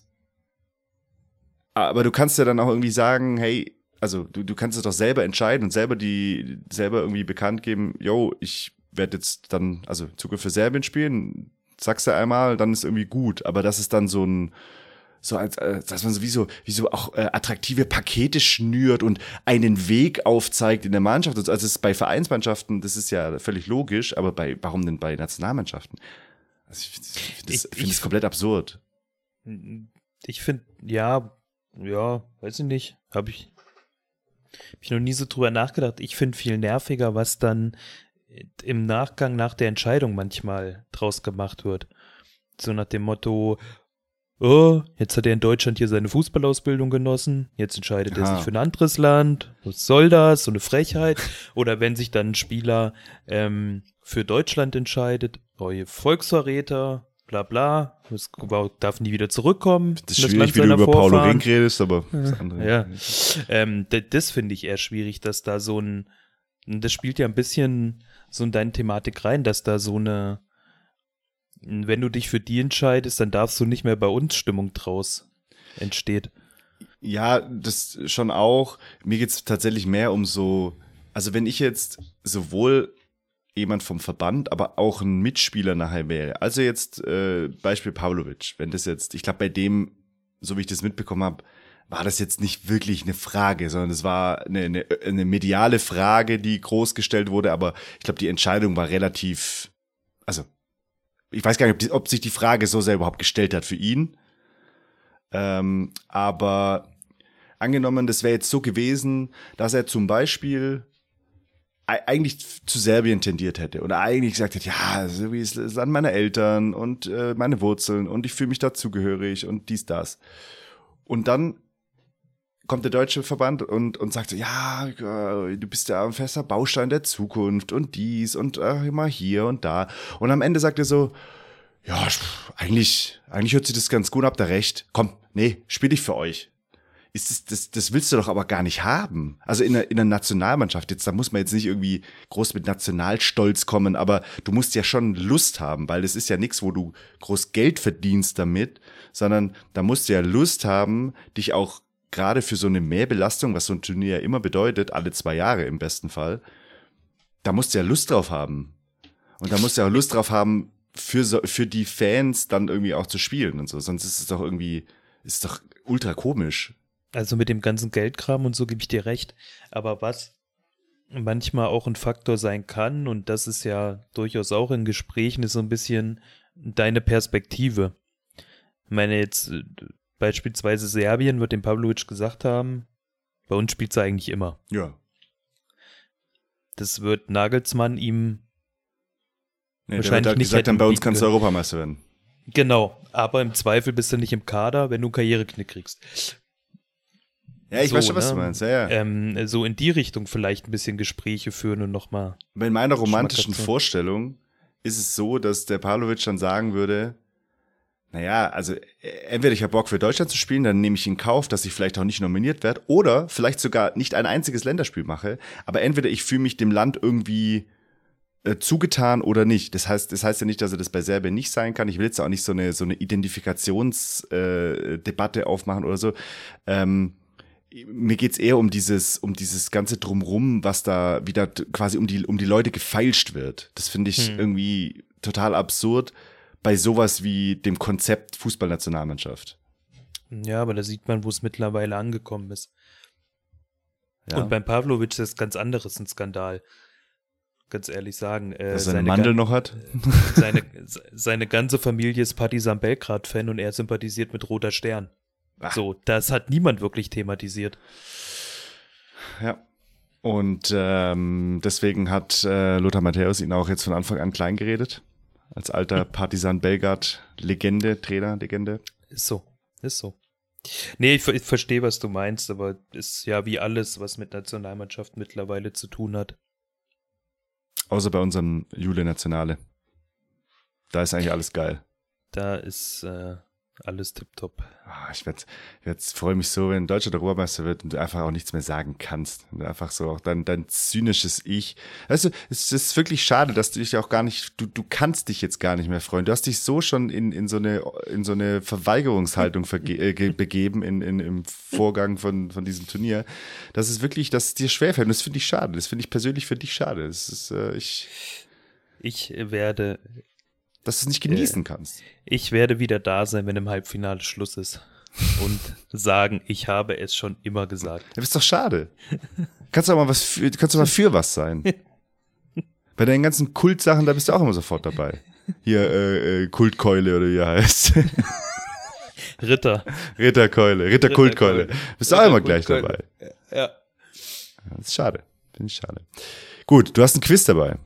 aber du kannst ja dann auch irgendwie sagen, hey, also du, du kannst es doch selber entscheiden und selber die, selber irgendwie bekannt geben, yo, ich werde jetzt dann, also Zukunft für Serbien spielen, sagst du einmal, dann ist irgendwie gut. Aber das ist dann so ein, so als, äh, dass man so wie so, wie so auch äh, attraktive Pakete schnürt und einen Weg aufzeigt in der Mannschaft. Also es ist bei Vereinsmannschaften, das ist ja völlig logisch, aber bei, warum denn bei Nationalmannschaften? Also ich finde das, Ich- find ich- das komplett absurd. Ich finde, ja, ja, weiß ich nicht, habe ich, hab ich noch nie so drüber nachgedacht. Ich finde viel nerviger, was dann im Nachgang nach der Entscheidung manchmal draus gemacht wird. So nach dem Motto, oh, jetzt hat er in Deutschland hier seine Fußballausbildung genossen, jetzt entscheidet er Ja. sich für ein anderes Land, was soll das, so eine Frechheit. Oder wenn sich dann ein Spieler ähm, für Deutschland entscheidet, oh, ihr Volksverräter, bla bla, das darf nie wieder zurückkommen. Das in ist Land schwierig, wie du seiner über Paulo Vorfahren. Rink redest, aber das andere. Ja, ähm, d- das finde ich eher schwierig, dass da so ein, das spielt ja ein bisschen so in deine Thematik rein, dass da so eine, wenn du dich für die entscheidest, dann darfst du nicht mehr bei uns Stimmung draus entsteht. Ja, das schon auch. Mir geht's tatsächlich mehr um so, also wenn ich jetzt sowohl jemand vom Verband, aber auch ein Mitspieler nachher wäre. Also jetzt äh, Beispiel Pavlovic, wenn das jetzt, ich glaube bei dem, so wie ich das mitbekommen habe, war das jetzt nicht wirklich eine Frage, sondern es war eine, eine, eine mediale Frage, die groß gestellt wurde, aber ich glaube, die Entscheidung war relativ, also ich weiß gar nicht, ob, die, ob sich die Frage so sehr überhaupt gestellt hat für ihn, ähm, aber angenommen, das wäre jetzt so gewesen, dass er zum Beispiel eigentlich zu Serbien tendiert hätte oder eigentlich gesagt hätte, ja, so wie es ist an meine Eltern und äh, meine Wurzeln und ich fühle mich dazugehörig und dies, das. Und dann kommt der deutsche Verband und, und sagt so, ja, äh, du bist ja ein fester Baustein der Zukunft und dies und äh, immer hier und da. Und am Ende sagt er so, ja, eigentlich, eigentlich hört sich das ganz gut, habt ihr recht. Komm, nee, spiel ich für euch. Ist das, das, das willst du doch aber gar nicht haben. Also in der, in der Nationalmannschaft, jetzt, da muss man jetzt nicht irgendwie groß mit Nationalstolz kommen, aber du musst ja schon Lust haben, weil das ist ja nichts, wo du groß Geld verdienst damit, sondern da musst du ja Lust haben, dich auch gerade für so eine Mehrbelastung, was so ein Turnier ja immer bedeutet, alle zwei Jahre im besten Fall, da musst du ja Lust drauf haben. Und da musst du ja auch Lust drauf haben, für, so, für die Fans dann irgendwie auch zu spielen und so. Sonst ist es doch irgendwie, ist es doch ultra komisch. Also mit dem ganzen Geldkram und so gebe ich dir recht. Aber was manchmal auch ein Faktor sein kann, und das ist ja durchaus auch in Gesprächen, ist so ein bisschen deine Perspektive. Ich meine jetzt beispielsweise Serbien wird dem Pavlovic gesagt haben, bei uns spielt sie eigentlich immer. Ja. Das wird Nagelsmann ihm Nee, wahrscheinlich der wird halt nicht gesagt, dann bei uns bieten kannst du können. Europameister werden. Genau, aber im Zweifel bist du nicht im Kader, wenn du einen Karriereknick kriegst. Ja, ich So, weiß schon, was ne? du meinst. Ja, ja. Ähm, so in die Richtung vielleicht ein bisschen Gespräche führen und nochmal. In meiner romantischen Schmackhaft. Vorstellung ist es so, dass der Pavlovic dann sagen würde, naja, also äh, entweder ich habe Bock für Deutschland zu spielen, dann nehme ich in Kauf, dass ich vielleicht auch nicht nominiert werde oder vielleicht sogar nicht ein einziges Länderspiel mache, aber entweder ich fühle mich dem Land irgendwie äh, zugetan oder nicht. Das heißt, das heißt ja nicht, dass er das bei Serbien nicht sein kann. Ich will jetzt auch nicht so eine so eine Identifikationsdebatte äh, Debatte aufmachen oder so. Ähm, mir geht's eher um dieses, um dieses ganze Drumrum, was da wieder t- quasi um die, um die Leute gefeilscht wird. Das finde ich Hm. irgendwie total absurd bei sowas wie dem Konzept Fußballnationalmannschaft. Ja, aber da sieht man, wo es mittlerweile angekommen ist. Ja. Und beim Pavlovic ist das ganz anderes ein Skandal. Ganz ehrlich sagen. Äh, Dass er einen seine Mandel gan- noch hat. Seine, seine ganze Familie ist Partizan Belgrad-Fan und er sympathisiert mit Roter Stern. Ach. So, das hat niemand wirklich thematisiert. Ja. Und ähm, deswegen hat äh, Lothar Matthäus ihn auch jetzt von Anfang an klein geredet. Als alter Partizan Belgrad-Legende, Trainer, Legende. Ist so, ist so. Nee, ich, ver- ich verstehe, was du meinst, aber ist ja wie alles, was mit Nationalmannschaft mittlerweile zu tun hat. Außer bei unserem Jule Nationale. Da ist eigentlich alles geil. Da ist äh, alles tipptopp. Ah, ich werd, jetzt freue mich so, wenn Deutschland Europameister wird und du einfach auch nichts mehr sagen kannst. Und einfach so auch dein, dein zynisches Ich. Weißt du, es ist wirklich schade, dass du dich auch gar nicht, du, du kannst dich jetzt gar nicht mehr freuen. Du hast dich so schon in, in so eine, in so eine Verweigerungshaltung verge äh, ge- begeben in, in, im Vorgang von, von diesem Turnier, dass es wirklich, dass es dir schwerfällt. Und das finde ich schade. Das finde ich persönlich für dich schade. Das ist, äh, ich, Ich werde, dass du es nicht genießen kannst. ich werde wieder da sein, wenn im Halbfinale Schluss ist. Und sagen, ich habe es schon immer gesagt. Das ist doch schade. Kannst du auch mal was für, kannst du mal für was sein. Bei deinen ganzen Kultsachen, da bist du auch immer sofort dabei. Hier, äh, äh, Kultkeule oder wie er heißt. Ritter. Ritterkeule, Ritterkultkeule. Bist du auch immer gleich dabei. Ja. Das ist schade. Finde ich schade. Gut, du hast ein Quiz dabei.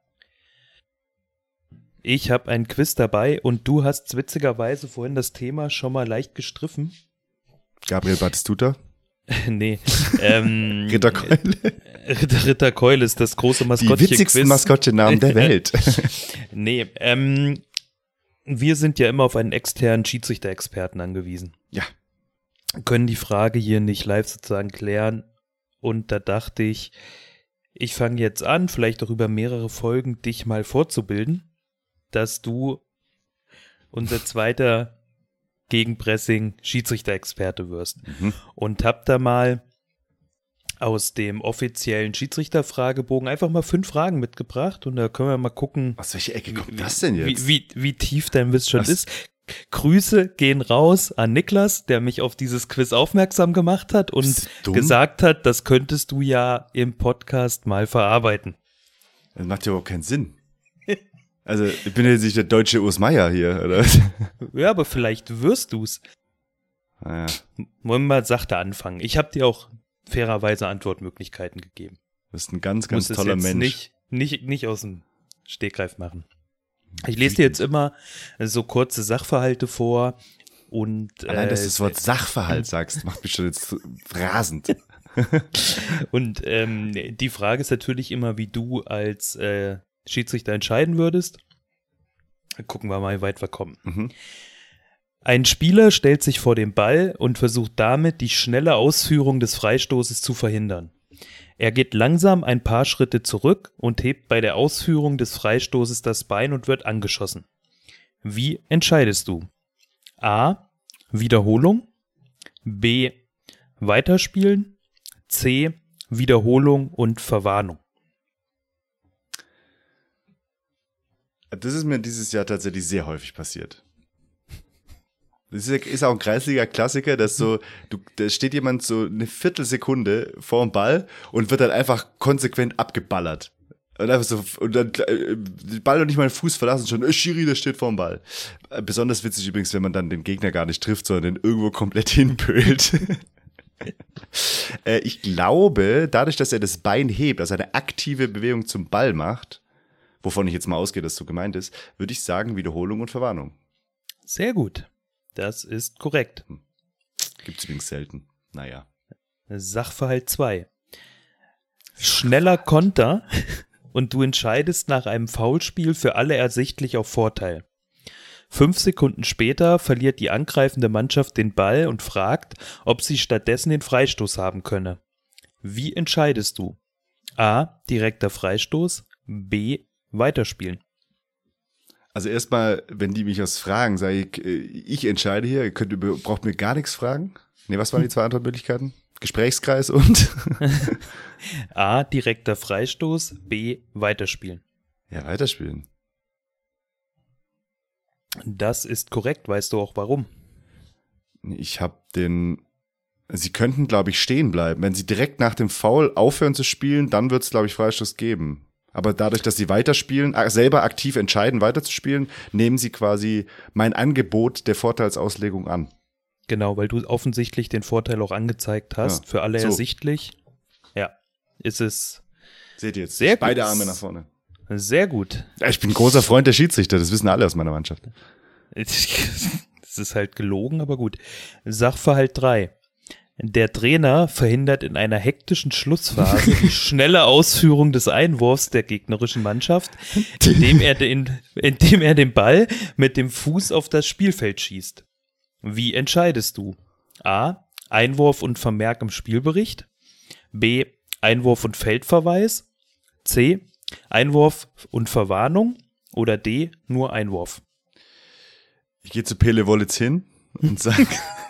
Ich habe ein Quiz dabei und du hast witzigerweise vorhin das Thema schon mal leicht gestriffen. Gabriel Batistuta, nee. Ähm, Ritterkeule. Ritter, Ritter Keule ist das große Die Maskottchen. witzigsten Maskottchennamen der Welt. Nee, ähm, wir sind ja immer auf einen externen Schiedsrichter-Experten angewiesen. Ja. Können die Frage hier nicht live sozusagen klären. Und da dachte ich, ich fange jetzt an, vielleicht auch über mehrere Folgen dich mal vorzubilden, dass du unser zweiter Gegenpressing Schiedsrichter-Experte wirst. Mhm. Und hab da mal aus dem offiziellen Schiedsrichterfragebogen einfach mal fünf Fragen mitgebracht und da können wir mal gucken, Aus welcher Ecke kommt das denn jetzt? wie, wie, wie tief dein Wissen schon Was? ist. Grüße gehen raus an Niklas, der mich auf dieses Quiz aufmerksam gemacht hat und Bist du dumm? gesagt hat, das könntest du ja im Podcast mal verarbeiten. Das macht ja überhaupt keinen Sinn. Also, ich bin jetzt nicht der deutsche Urs Meier hier, oder was? Ja, aber vielleicht wirst du's. Naja. Wollen wir mal sachte anfangen. Ich habe dir auch fairerweise Antwortmöglichkeiten gegeben. Du bist ein ganz, ganz Muss es toller jetzt Mensch. Nicht, nicht, nicht aus dem Stegreif machen. Ich lese dir jetzt immer so kurze Sachverhalte vor und Allein, dass äh, du das Wort Sachverhalt sagst, macht mich schon jetzt rasend. und ähm, die Frage ist natürlich immer, wie du als äh, Schiedsrichter entscheiden würdest. Gucken wir mal, wie weit wir kommen. Mhm. Ein Spieler stellt sich vor den Ball und versucht damit, die schnelle Ausführung des Freistoßes zu verhindern. Er geht langsam ein paar Schritte zurück und hebt bei der Ausführung des Freistoßes das Bein und wird angeschossen. Wie entscheidest du? A. Wiederholung. B. Weiterspielen. C. Wiederholung und Verwarnung. Das ist mir dieses Jahr tatsächlich sehr häufig passiert. Das ist, ist auch ein Kreisliga-Klassiker, dass so, du, da steht jemand so eine Viertelsekunde vor dem Ball und wird dann einfach konsequent abgeballert. Und einfach so, und dann äh, den Ball noch nicht mal den Fuß verlassen, schon, äh, Schiri, der steht vor dem Ball. Äh, besonders witzig übrigens, wenn man dann den Gegner gar nicht trifft, sondern den irgendwo komplett hinpölt. äh, ich glaube, dadurch, dass er das Bein hebt, also eine aktive Bewegung zum Ball macht, wovon ich jetzt mal ausgehe, dass so gemeint ist, würde ich sagen Wiederholung und Verwarnung. Sehr gut. Das ist korrekt. Gibt's übrigens selten. Naja. Sachverhalt zwei. Schneller Konter und du entscheidest nach einem Foulspiel für alle ersichtlich auf Vorteil. Fünf Sekunden später verliert die angreifende Mannschaft den Ball und fragt, ob sie stattdessen den Freistoß haben könne. Wie entscheidest du? A. Direkter Freistoß. B. Weiterspielen. Also erstmal, wenn die mich was fragen, sage ich, ich entscheide hier, ihr könnt, über- braucht mir gar nichts fragen. Nee, was waren die zwei Antwortmöglichkeiten? Gesprächskreis und? A. Direkter Freistoß. B. Weiterspielen. Ja, weiterspielen. Das ist korrekt. Weißt du auch warum? Ich habe den, sie könnten, glaube ich, stehen bleiben. Wenn sie direkt nach dem Foul aufhören zu spielen, dann wird es, glaube ich, Freistoß geben. Aber dadurch, dass sie weiterspielen, äh, selber aktiv entscheiden, weiterzuspielen, nehmen sie quasi mein Angebot der Vorteilsauslegung an. Genau, weil du offensichtlich den Vorteil auch angezeigt hast. Ja, Für alle so. ersichtlich. Ja, ist es Seht ihr jetzt? Sehr gut. Beide Arme nach vorne. sehr gut. Ja, ich bin ein großer Freund der Schiedsrichter, das wissen alle aus meiner Mannschaft. Das ist halt gelogen, aber gut. Sachverhalt drei. Der Trainer verhindert in einer hektischen Schlussphase die schnelle Ausführung des Einwurfs der gegnerischen Mannschaft, indem er den, indem er den Ball mit dem Fuß auf das Spielfeld schießt. Wie entscheidest du? A. Einwurf und Vermerk im Spielbericht. B. Einwurf und Feldverweis. C. Einwurf und Verwarnung. Oder D. Nur Einwurf. Ich gehe zu Pele Wollitz hin und sag,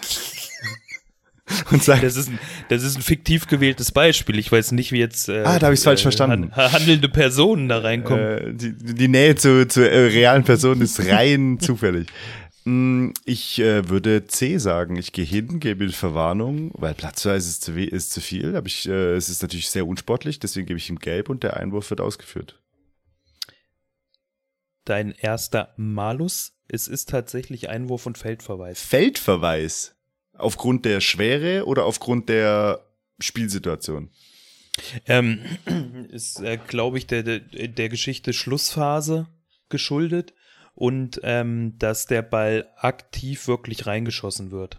und sag, Das ist ein, das ist ein fiktiv gewähltes Beispiel. Ich weiß nicht, wie jetzt äh, Ah, da hab ich's falsch verstanden. han- handelnde Personen da reinkommen. äh, die, die Nähe zu, zu äh, realen Personen ist rein zufällig. Mm, Ich äh, würde C sagen. Ich gehe hin, gebe die Verwarnung, weil Platzweise ist zu, we- ist zu viel. Aber ich, äh, es ist natürlich sehr unsportlich, deswegen gebe ich ihm Gelb und der Einwurf wird ausgeführt. Dein erster Malus, es ist tatsächlich Einwurf und Feldverweis. Feldverweis. Aufgrund der Schwere oder aufgrund der Spielsituation? Ähm, ist, äh, glaube ich, der, der, der Geschichte Schlussphase geschuldet und ähm, dass der Ball aktiv wirklich reingeschossen wird.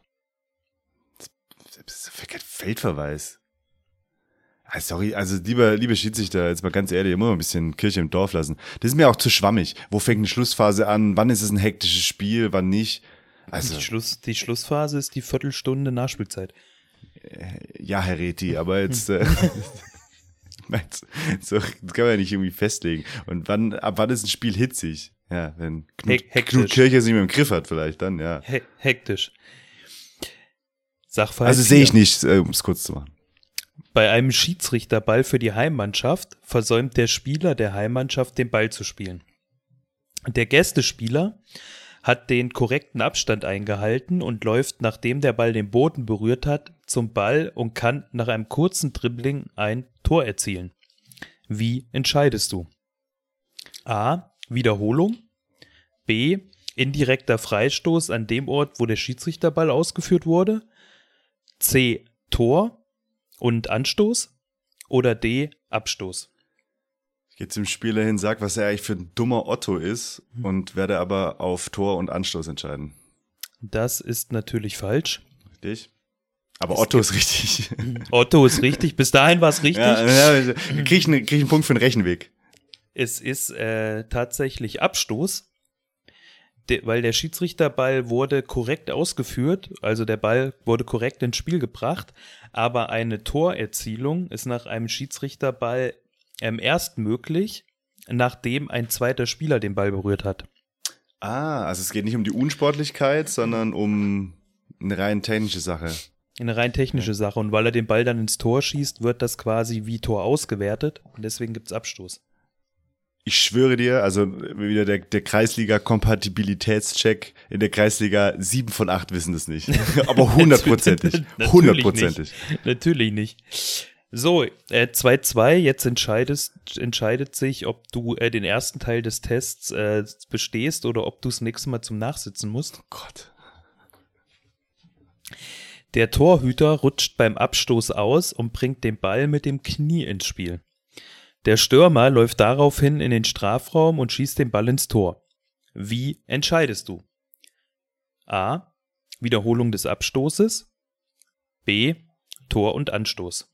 Feldverweis. Ah, sorry, also lieber, liebe Schiedsrichter, jetzt mal ganz ehrlich, immer mal ein bisschen Kirche im Dorf lassen. Das ist mir auch zu schwammig. Wo fängt eine Schlussphase an? Wann ist es ein hektisches Spiel? Wann nicht? Also, Die, Schluss, die Schlussphase ist die Viertelstunde Nachspielzeit. ja, Herr Reti, aber jetzt, äh, meinst, so, das kann man ja nicht irgendwie festlegen. Und wann, ab wann ist ein Spiel hitzig? Ja, wenn Knut, Hek- hektisch. Knut Kirche es nicht mehr im Griff hat, vielleicht dann, ja. He hektisch. Sachverhalt Also sehe ich vier. nicht, äh, um es kurz zu machen. Bei einem Schiedsrichterball für die Heimmannschaft versäumt der Spieler der Heimmannschaft, den Ball zu spielen. Der Gästespieler hat den korrekten Abstand eingehalten und läuft, nachdem der Ball den Boden berührt hat, zum Ball und kann nach einem kurzen Dribbling ein Tor erzielen. Wie entscheidest du? A. Wiederholung. B. Indirekter Freistoß an dem Ort, wo der Schiedsrichterball ausgeführt wurde. C. Tor und Anstoß. Oder D. Abstoß. Ich gehe zum Spieler hin, sag, was er eigentlich für ein dummer Otto ist und werde aber auf Tor und Anstoß entscheiden. Das ist natürlich falsch. Richtig? Aber Otto ist richtig. Otto ist richtig. Bis dahin war es richtig. Ja, ja, krieg ich, ne, krieg ich einen Punkt für den Rechenweg. Es ist äh, tatsächlich Abstoß, de, weil der Schiedsrichterball wurde korrekt ausgeführt, also der Ball wurde korrekt ins Spiel gebracht, aber eine Torerzielung ist nach einem Schiedsrichterball ähm, erst möglich, nachdem ein zweiter Spieler den Ball berührt hat. Ah, also es geht nicht um die Unsportlichkeit, sondern um eine rein technische Sache. Eine rein technische Sache, und weil er den Ball dann ins Tor schießt, wird das quasi wie Tor ausgewertet und deswegen gibt's Abstoß. Ich schwöre dir, also wieder der, der Kreisliga-Kompatibilitätscheck in der Kreisliga, sieben von acht wissen das nicht. Aber hundertprozentig. Hundertprozentig. Natürlich nicht. So, äh, zwei zwei, jetzt entscheidest, entscheidet sich, ob du äh, den ersten Teil des Tests äh, bestehst oder ob du das nächste Mal zum Nachsitzen musst. Oh Gott. Der Torhüter rutscht beim Abstoß aus und bringt den Ball mit dem Knie ins Spiel. Der Stürmer läuft daraufhin in den Strafraum und schießt den Ball ins Tor. Wie entscheidest du? A. Wiederholung des Abstoßes. B. Tor und Anstoß.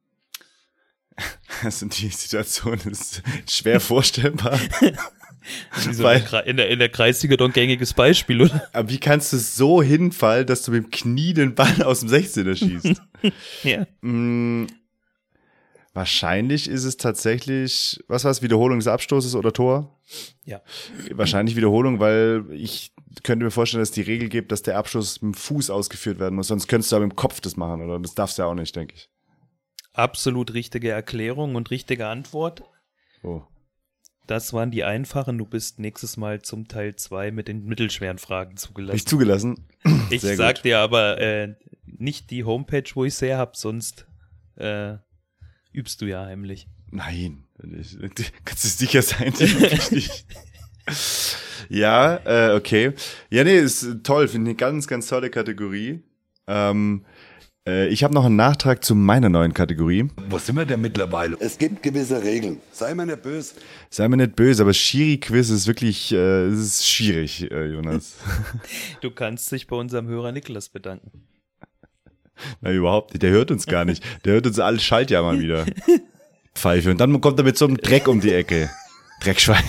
Also die Situation ist schwer vorstellbar. So in, der, in, der, in der Kreisliga doch ein gängiges Beispiel, oder? Aber wie kannst du so hinfallen, dass du mit dem Knie den Ball aus dem sechzehner schießt? Ja. Mm, wahrscheinlich ist es tatsächlich, was war es, Wiederholung des Abstoßes oder Tor? Ja. Wahrscheinlich Wiederholung, weil ich könnte mir vorstellen, dass es die Regel gibt, dass der Abstoß mit dem Fuß ausgeführt werden muss. Sonst könntest du aber mit dem Kopf das machen, oder? Das darfst du ja auch nicht, denke ich. Absolut richtige Erklärung und richtige Antwort. Oh. Das waren die einfachen. Du bist nächstes Mal zum Teil zwei mit den mittelschweren Fragen zugelassen. Nicht zugelassen? Ich Sehr sag gut. dir aber äh, nicht die Homepage, wo ich es her hab, sonst äh, übst du ja heimlich. Nein, ich, kannst du sicher sein, die übe ich nicht. Ja, äh, okay. Ja, nee, ist toll, finde ich eine ganz, ganz tolle Kategorie. Ähm, äh, ich habe noch einen Nachtrag zu meiner neuen Kategorie. Wo sind wir denn mittlerweile? Es gibt gewisse Regeln. Sei mir nicht böse. Sei mir nicht böse, aber Schiri-Quiz ist wirklich, äh, es ist schwierig, äh, Jonas. Du kannst dich bei unserem Hörer Niklas bedanken. Na, überhaupt nicht, der hört uns gar nicht. Der hört uns alle Schaltjammer wieder. Pfeife. Und dann kommt er mit so einem Dreck um die Ecke. Dreckschwein.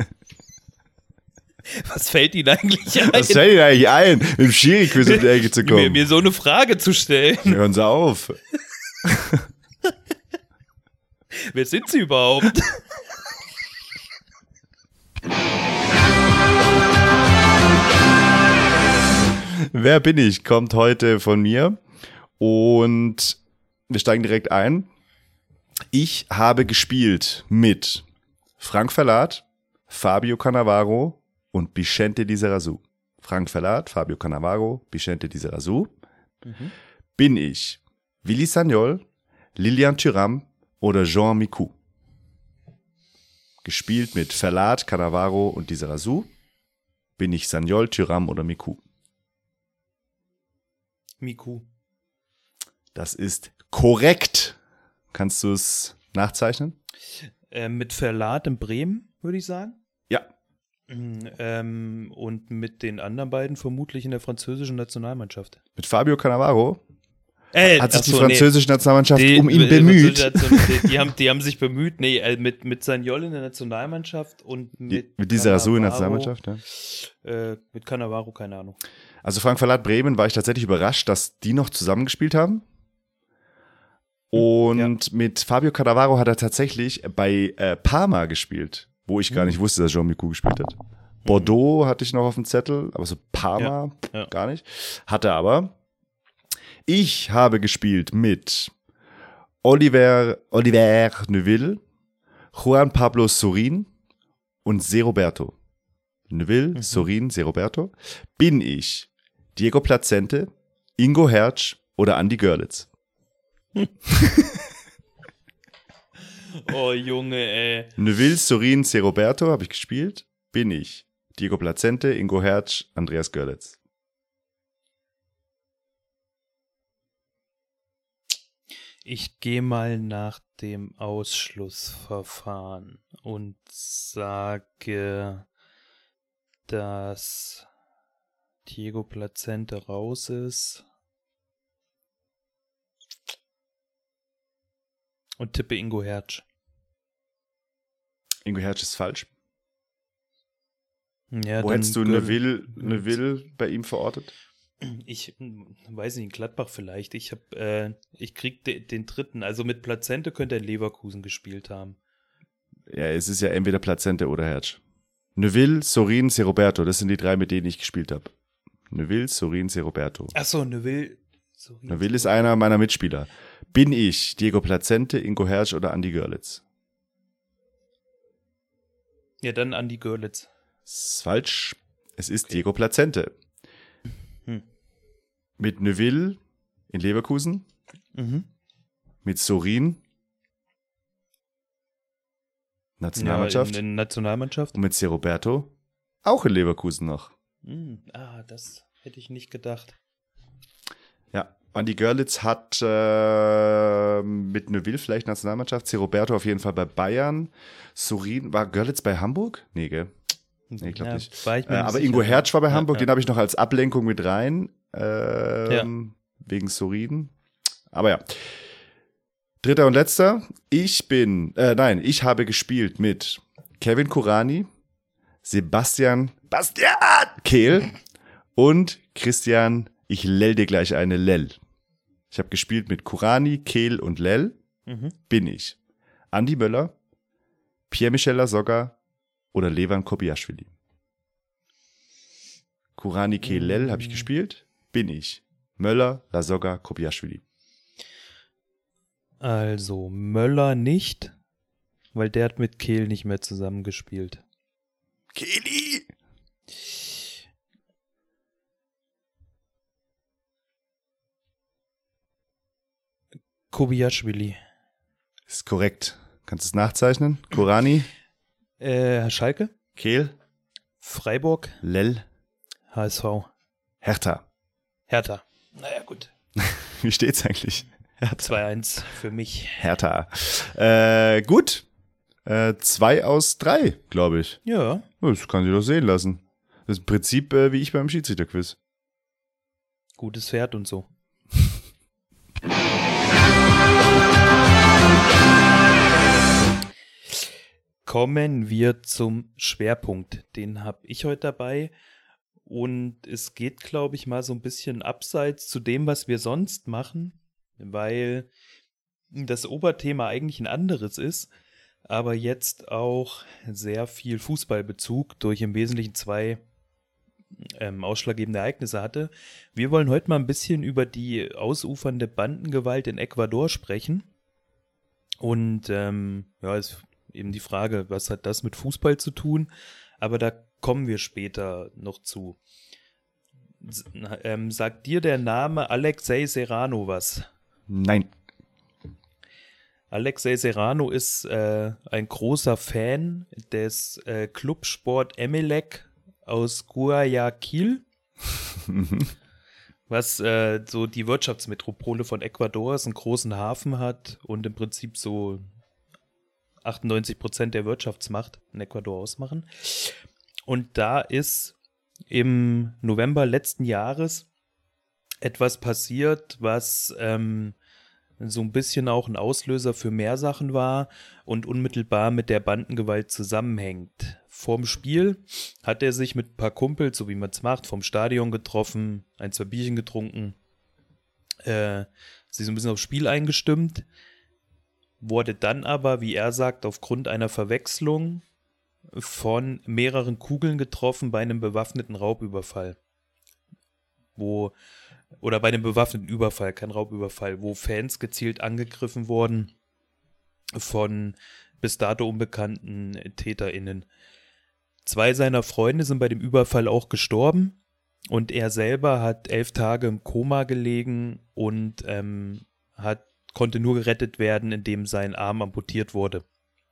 Was fällt Ihnen eigentlich ein, Was fällt Ihnen eigentlich ein, mit dem Schiri-Quiz um die Ecke zu mir, kommen? mir so eine Frage zu stellen? Hören Sie auf. Wer sind Sie überhaupt? Wer bin ich? Kommt heute von mir. Und wir steigen direkt ein. Ich habe gespielt mit Frank Verlat, Fabio Cannavaro und Vicente Lizarazu. Frank Verlat, Fabio Cannavaro, Vicente Lizarazu. Mhm. Bin ich Willy Sagnol, Lilian Thuram oder Jean Micou? Gespielt mit Verlat, Cannavaro und Lizarazu. Bin ich Sagnol, Thuram oder Micou? Miku. Das ist korrekt. Kannst du es nachzeichnen? Äh, mit Verlat in Bremen, würde ich sagen. Ja. Ähm, und mit den anderen beiden vermutlich in der französischen Nationalmannschaft. Mit Fabio Cannavaro Äh, hat sich die achso, französische nee. Nationalmannschaft Die- um ihn die bemüht. französische Die, die, haben, die haben sich bemüht, nee, äh, mit, mit Sagnol in der Nationalmannschaft und Die, mit mit dieser Rasur in der Cannavaro, Nationalmannschaft, ja. Äh, mit Cannavaro, keine Ahnung. Also Frank Verlat Bremen war ich tatsächlich überrascht, dass die noch zusammengespielt haben. Und ja. mit Fabio Cannavaro hat er tatsächlich bei äh, Parma gespielt, wo ich gar nicht wusste, dass Jean Micou gespielt hat. Bordeaux hatte ich noch auf dem Zettel, aber so Parma Ja. Ja. gar nicht. Hatte aber. Ich habe gespielt mit Oliver, Oliver Neuville, Juan Pablo Sorin und Se Roberto. Neuville, mhm. Sorin, Se Roberto. Bin ich Diego Placente, Ingo Hertz oder Andi Görlitz? Oh, Junge, ey. Neuville, Sorin, Se Roberto habe ich gespielt. Bin ich Diego Placente, Ingo Hertz, Andreas Görlitz? Ich gehe mal nach dem Ausschlussverfahren und sage, dass Diego Placente raus ist und tippe Ingo Hertz. Ingo Hertz ist falsch. Ja, Wo hättest du Neuville, Neuville bei ihm verortet? Ich weiß nicht, in Gladbach vielleicht. Ich hab, äh, ich krieg de, den dritten. Also mit Placente könnte er in Leverkusen gespielt haben. Ja, es ist ja entweder Placente oder Hertz. Neuville, Sorin, Se Roberto, das sind die drei, mit denen ich gespielt habe. Neuville, Sorin, Se Roberto. Achso, Neuville. Sorin, Neuville ist einer meiner Mitspieler. Bin ich Diego Placente, Ingo Hertz oder Andi Görlitz? Ja, dann Andi Görlitz. Das ist falsch. Es ist okay. Diego Placente. Hm. Mit Neuville in Leverkusen. Mhm. Mit Sorin. Nationalmannschaft. Ja, in, in Nationalmannschaft. Und mit Se Roberto. Auch in Leverkusen noch. Mhm. Ah, das hätte ich nicht gedacht. Ja, Andi Görlitz hat äh, mit Neuville vielleicht Nationalmannschaft. Se Roberto auf jeden Fall bei Bayern. Sorin, war Görlitz bei Hamburg? Nee, gell? Nee, ich glaube ja, nicht. war ich mir äh, nicht aber sicher. Ingo Hertz war bei Hamburg, ja, ja. Den habe ich noch als Ablenkung mit rein. Ähm, ja. Wegen Sorin. Aber ja. Dritter und letzter. Ich bin, äh, nein, ich habe gespielt mit Kevin Kurani, Sebastian Bastian Kehl und Christian, ich lell dir gleich eine Lell. Ich habe gespielt mit Kurani, Kehl und Lell. Mhm. Bin ich Andi Möller, Pierre-Michel Lasogga oder Levan Kobiaschwili? Kurani, Kehl, Lell habe ich gespielt. Bin ich Möller, Lasogga, Kobiaschwili? Also Möller nicht, weil der hat mit Kehl nicht mehr zusammengespielt. Kehli! Kobiaschwili. Ist korrekt. Kannst du es nachzeichnen? Kurani, Äh, Schalke? Kehl, Freiburg? Lell, H S V. Hertha. Hertha. Naja, gut. Wie steht's eigentlich? Hertha. zwei eins für mich. Hertha. Äh, gut. Äh, zwei aus drei, glaube ich. Ja. Das kann sich doch sehen lassen. Das ist im Prinzip äh, wie ich beim Schiedsrichterquiz. Gutes Pferd und so. Kommen wir zum Schwerpunkt. Den habe ich heute dabei. Und es geht, glaube ich, mal so ein bisschen abseits zu dem, was wir sonst machen, weil das Oberthema eigentlich ein anderes ist, aber jetzt auch sehr viel Fußballbezug durch im Wesentlichen zwei ähm, ausschlaggebende Ereignisse hatte. Wir wollen heute mal ein bisschen über die ausufernde Bandengewalt in Ecuador sprechen. Und ähm, ja, ist eben die Frage, was hat das mit Fußball zu tun? Aber da kommen wir später noch zu. S- ähm, sagt dir der Name Alexei Serrano was? Nein. Alexei Serrano ist äh, ein großer Fan des äh, Clubsport Emelec aus Guayaquil, was äh, so die Wirtschaftsmetropole von Ecuador ist, einen großen Hafen hat und im Prinzip so achtundneunzig Prozent der Wirtschaftsmacht in Ecuador ausmachen. Und da ist im November letzten Jahres etwas passiert, was ähm, so ein bisschen auch ein Auslöser für mehr Sachen war und unmittelbar mit der Bandengewalt zusammenhängt. Vorm Spiel hat er sich mit ein paar Kumpels, so wie man es macht, vom Stadion getroffen, ein, zwei Bierchen getrunken, äh, sich so ein bisschen aufs Spiel eingestimmt, wurde dann aber, wie er sagt, aufgrund einer Verwechslung von mehreren Kugeln getroffen bei einem bewaffneten Raubüberfall, wo oder bei einem bewaffneten Überfall, kein Raubüberfall, wo Fans gezielt angegriffen wurden von bis dato unbekannten TäterInnen. Zwei seiner Freunde sind bei dem Überfall auch gestorben und er selber hat elf Tage im Koma gelegen und ähm, hat, konnte nur gerettet werden, indem sein Arm amputiert wurde.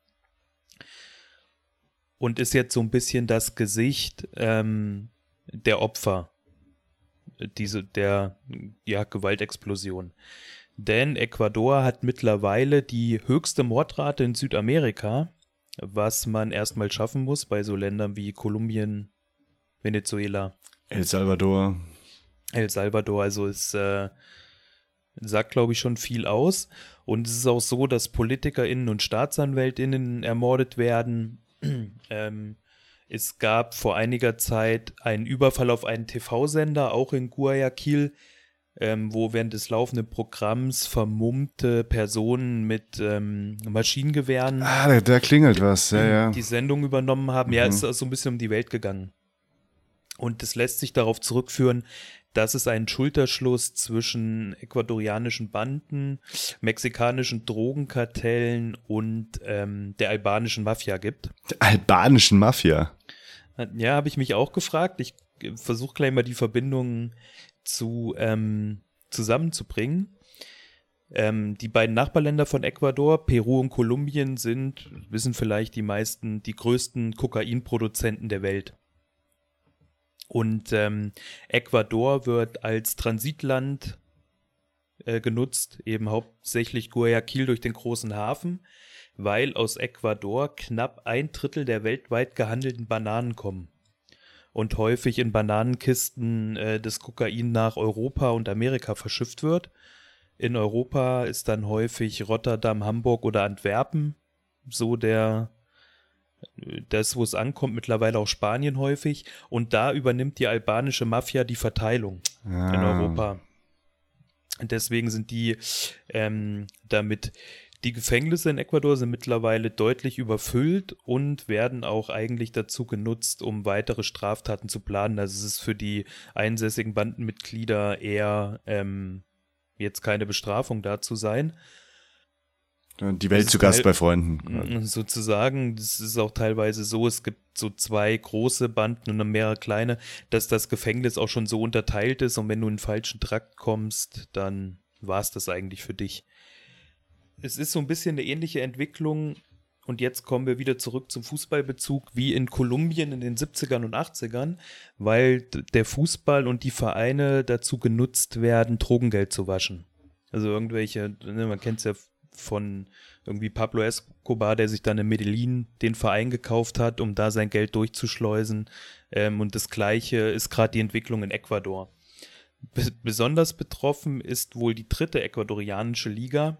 Und ist jetzt so ein bisschen das Gesicht ähm, der Opfer diese der ja, Gewaltexplosion. Denn Ecuador hat mittlerweile die höchste Mordrate in Südamerika, was man erstmal schaffen muss bei so Ländern wie Kolumbien, Venezuela, El Salvador. El Salvador. Also es äh, sagt, glaube ich, schon viel aus. Und es ist auch so, dass PolitikerInnen und StaatsanwältInnen ermordet werden. ähm, Es gab vor einiger Zeit einen Überfall auf einen T V-Sender, auch in Guayaquil, ähm, wo während des laufenden Programms vermummte Personen mit ähm, Maschinengewehren Ah, da, da klingelt was, ja, ja. die Sendung übernommen haben. Ja, Mhm. ist so ein bisschen um die Welt gegangen. Und das lässt sich darauf zurückführen, dass es einen Schulterschluss zwischen ecuadorianischen Banden, mexikanischen Drogenkartellen und ähm, der albanischen Mafia gibt. Der albanischen Mafia. Ja, habe ich mich auch gefragt. Ich versuche gleich mal die Verbindungen zu ähm, zusammenzubringen. Ähm, die beiden Nachbarländer von Ecuador, Peru und Kolumbien, sind, wissen vielleicht die meisten, die größten Kokainproduzenten der Welt. Und ähm, Ecuador wird als Transitland äh, genutzt, eben hauptsächlich Guayaquil durch den großen Hafen, weil aus Ecuador knapp ein Drittel der weltweit gehandelten Bananen kommen. Und häufig in Bananenkisten äh, das Kokain nach Europa und Amerika verschifft wird. In Europa ist dann häufig Rotterdam, Hamburg oder Antwerpen so der das, wo es ankommt, mittlerweile auch Spanien häufig. Und da übernimmt die albanische Mafia die Verteilung Ah. in Europa. Und deswegen sind die ähm, damit, die Gefängnisse in Ecuador sind mittlerweile deutlich überfüllt und werden auch eigentlich dazu genutzt, um weitere Straftaten zu planen. Also es ist für die einsässigen Bandenmitglieder eher ähm, jetzt keine Bestrafung da zu sein. Die Welt Das zu ist Gast Teil- bei Freunden. Sozusagen, das ist auch teilweise so, es gibt so zwei große Banden und dann mehrere kleine, dass das Gefängnis auch schon so unterteilt ist und wenn du in den falschen Trakt kommst, dann war es das eigentlich für dich. Es ist so ein bisschen eine ähnliche Entwicklung und jetzt kommen wir wieder zurück zum Fußballbezug wie in Kolumbien in den siebzigern und achtzigern, weil d- der Fußball und die Vereine dazu genutzt werden, Drogengeld zu waschen. Also irgendwelche, ne, man kennt es ja von irgendwie Pablo Escobar, der sich dann in Medellin den Verein gekauft hat, um da sein Geld durchzuschleusen. Ähm, und das Gleiche ist gerade die Entwicklung in Ecuador. Be- besonders betroffen ist wohl die dritte ecuadorianische Liga,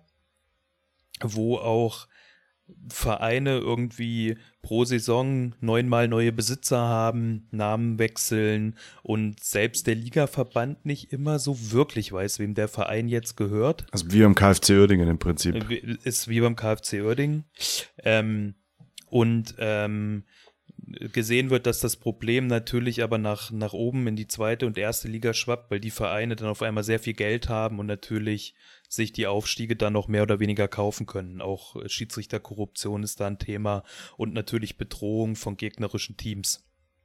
wo auch Vereine irgendwie pro Saison neunmal neue Besitzer haben, Namen wechseln und selbst der Ligaverband nicht immer so wirklich weiß, wem der Verein jetzt gehört. Also wie beim K F C Uerdingen im Prinzip. Ist wie beim K F C Uerdingen. Ähm, und ähm, gesehen wird, dass das Problem natürlich aber nach, nach oben in die zweite und erste Liga schwappt, weil die Vereine dann auf einmal sehr viel Geld haben und natürlich sich die Aufstiege dann noch mehr oder weniger kaufen können. Auch Schiedsrichterkorruption ist da ein Thema und natürlich Bedrohung von gegnerischen Teams.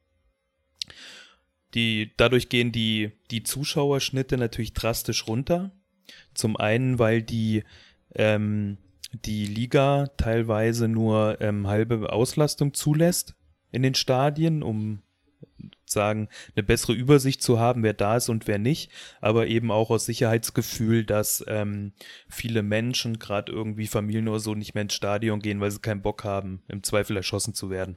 Die, dadurch gehen die, die Zuschauerschnitte natürlich drastisch runter. Zum einen, weil die, ähm, die Liga teilweise nur ähm, halbe Auslastung zulässt in den Stadien, um sagen, eine bessere Übersicht zu haben, wer da ist und wer nicht, aber eben auch aus Sicherheitsgefühl, dass ähm, viele Menschen, gerade irgendwie Familien oder so, nicht mehr ins Stadion gehen, weil sie keinen Bock haben, im Zweifel erschossen zu werden.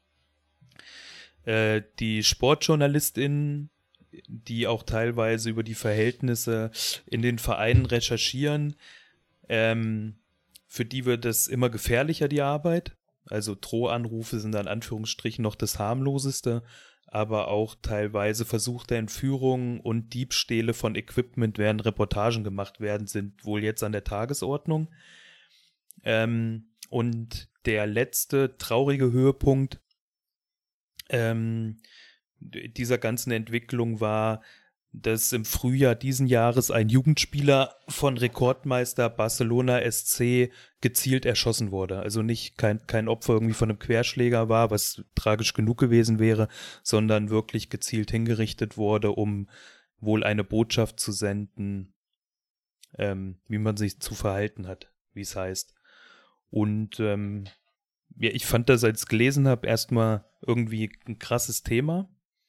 Äh, die SportjournalistInnen, die auch teilweise über die Verhältnisse in den Vereinen recherchieren, ähm, für die wird es immer gefährlicher, die Arbeit. Also Drohanrufe sind da in Anführungsstrichen noch das harmloseste, aber auch teilweise versuchte Entführungen und Diebstähle von Equipment, während Reportagen gemacht werden, sind wohl jetzt an der Tagesordnung. Ähm, und der letzte traurige Höhepunkt ähm, dieser ganzen Entwicklung war dass im Frühjahr diesen Jahres ein Jugendspieler von Rekordmeister Barcelona S C gezielt erschossen wurde. Also nicht kein, kein Opfer irgendwie von einem Querschläger war, was tragisch genug gewesen wäre, sondern wirklich gezielt hingerichtet wurde, um wohl eine Botschaft zu senden, ähm, wie man sich zu verhalten hat, wie es heißt. Und ähm, ja, ich fand das, als ich gelesen habe, erstmal irgendwie ein krasses Thema.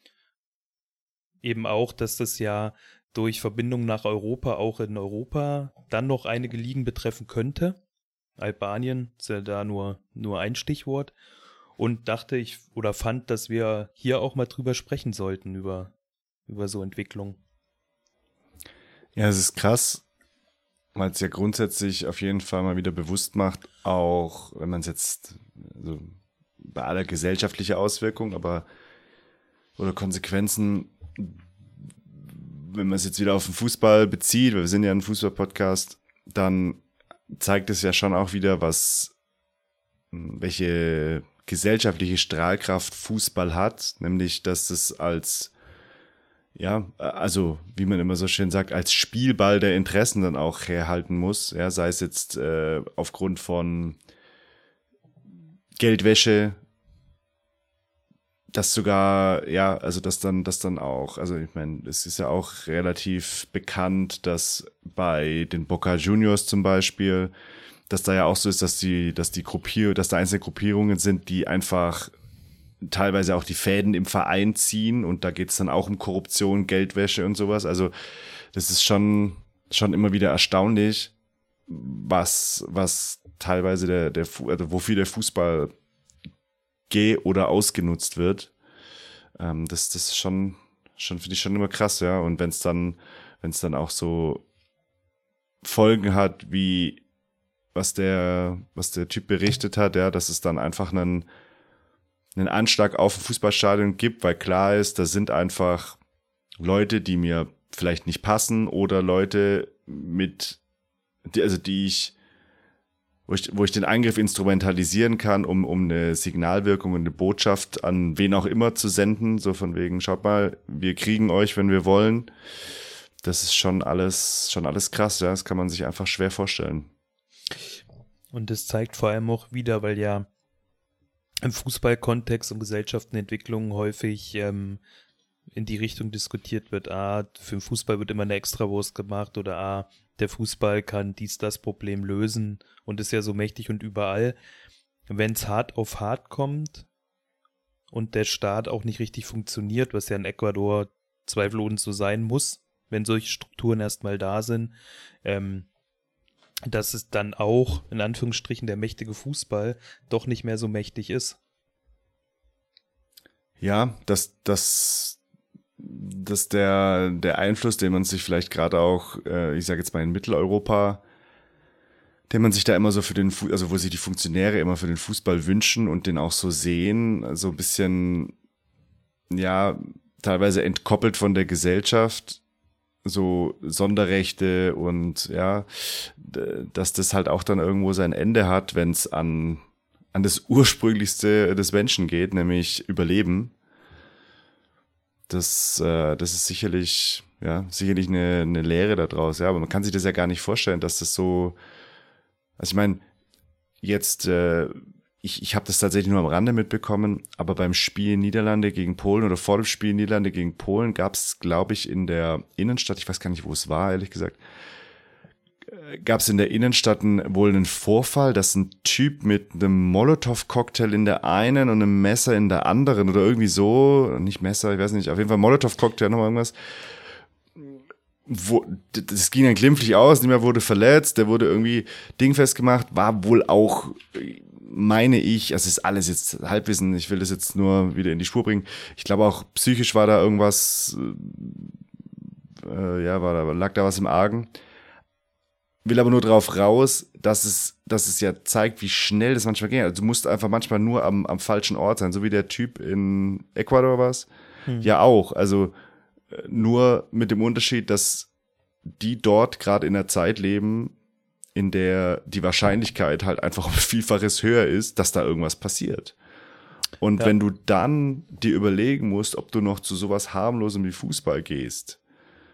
Eben auch, dass das ja durch Verbindung nach Europa auch in Europa dann noch einige Ligen betreffen könnte. Albanien ist ja da nur, nur ein Stichwort. Und dachte ich oder fand, dass wir hier auch mal drüber sprechen sollten, über, über so Entwicklungen. Ja, es ist krass, weil es ja grundsätzlich auf jeden Fall mal wieder bewusst macht, auch wenn man es jetzt, also bei aller gesellschaftlicher Auswirkung, aber oder Konsequenzen, wenn man es jetzt wieder auf den Fußball bezieht, weil wir sind ja ein Fußball-Podcast, dann zeigt es ja schon auch wieder, was, welche gesellschaftliche Strahlkraft Fußball hat, nämlich, dass es als, ja, also, wie man immer so schön sagt, als Spielball der Interessen dann auch herhalten muss, ja, sei es jetzt äh, aufgrund von Geldwäsche, dass sogar, ja, also dass dann, dass dann auch, also ich meine, es ist ja auch relativ bekannt, dass bei den Boca Juniors zum Beispiel, dass da ja auch so ist, dass die, dass die Gruppier, dass da einzelne Gruppierungen sind, die einfach teilweise auch die Fäden im Verein ziehen und da geht es dann auch um Korruption, Geldwäsche und sowas. Also das ist schon, schon immer wieder erstaunlich, was, was teilweise der, der, also wofür der Fußball ge- oder ausgenutzt wird. Ähm, das, das ist schon, schon finde ich schon immer krass, ja. Und wenn es dann, wenn es dann auch so Folgen hat, wie was der, was der Typ berichtet hat, ja, dass es dann einfach einen, einen Anschlag auf ein Fußballstadion gibt, weil klar ist, da sind einfach Leute, die mir vielleicht nicht passen oder Leute mit, die, also die ich Wo ich, wo ich den Angriff instrumentalisieren kann, um, um eine Signalwirkung und eine Botschaft an wen auch immer zu senden, so von wegen, schaut mal, wir kriegen euch, wenn wir wollen. Das ist schon alles, schon alles krass, ja, das kann man sich einfach schwer vorstellen. Und das zeigt vor allem auch wieder, weil ja im Fußballkontext und Gesellschaftenentwicklung häufig ähm, in die Richtung diskutiert wird, ah, für den Fußball wird immer eine Extrawurst gemacht oder ah, der Fußball kann dies, das Problem lösen und ist ja so mächtig und überall. Wenn es hart auf hart kommt und der Staat auch nicht richtig funktioniert, was ja in Ecuador zweifellos so sein muss, wenn solche Strukturen erstmal da sind, ähm, dass es dann auch, in Anführungsstrichen, der mächtige Fußball doch nicht mehr so mächtig ist. Ja, dass das, dass der, der Einfluss, den man sich vielleicht gerade auch, äh, ich sage jetzt mal in Mitteleuropa, den man sich da immer so für den, Fu- also wo sich die Funktionäre immer für den Fußball wünschen und den auch so sehen, so ein bisschen, ja, teilweise entkoppelt von der Gesellschaft, so Sonderrechte und ja, d- dass das halt auch dann irgendwo sein Ende hat, wenn es an, an das Ursprünglichste des Menschen geht, nämlich Überleben. Das, äh, das ist sicherlich, ja, sicherlich eine, eine Lehre daraus, ja, aber man kann sich das ja gar nicht vorstellen, dass das so, also ich meine, jetzt, äh, ich, ich habe das tatsächlich nur am Rande mitbekommen, aber beim Spiel Niederlande gegen Polen oder vor dem Spiel Niederlande gegen Polen gab es, glaube ich, in der Innenstadt, ich weiß gar nicht, wo es war, ehrlich gesagt, gab es in der Innenstadt einen, wohl einen Vorfall, dass ein Typ mit einem Molotow-Cocktail in der einen und einem Messer in der anderen oder irgendwie so, nicht Messer, ich weiß nicht, auf jeden Fall Molotow-Cocktail, noch irgendwas, wo, das ging dann glimpflich aus, niemand wurde verletzt, der wurde irgendwie dingfest gemacht, war wohl auch, meine ich, also es ist alles jetzt Halbwissen, ich will das jetzt nur wieder in die Spur bringen, ich glaube auch psychisch war da irgendwas, äh, ja, war da, lag da was im Argen. Will aber nur drauf raus, dass es, dass es ja zeigt, wie schnell das manchmal geht. Also du musst einfach manchmal nur am, am falschen Ort sein, so wie der Typ in Ecuador war's. Hm. Ja auch, also nur mit dem Unterschied, dass die dort gerade in einer Zeit leben, in der die Wahrscheinlichkeit halt einfach um Vielfaches höher ist, dass da irgendwas passiert. Und ja. Wenn du dann dir überlegen musst, ob du noch zu sowas harmlosem wie Fußball gehst,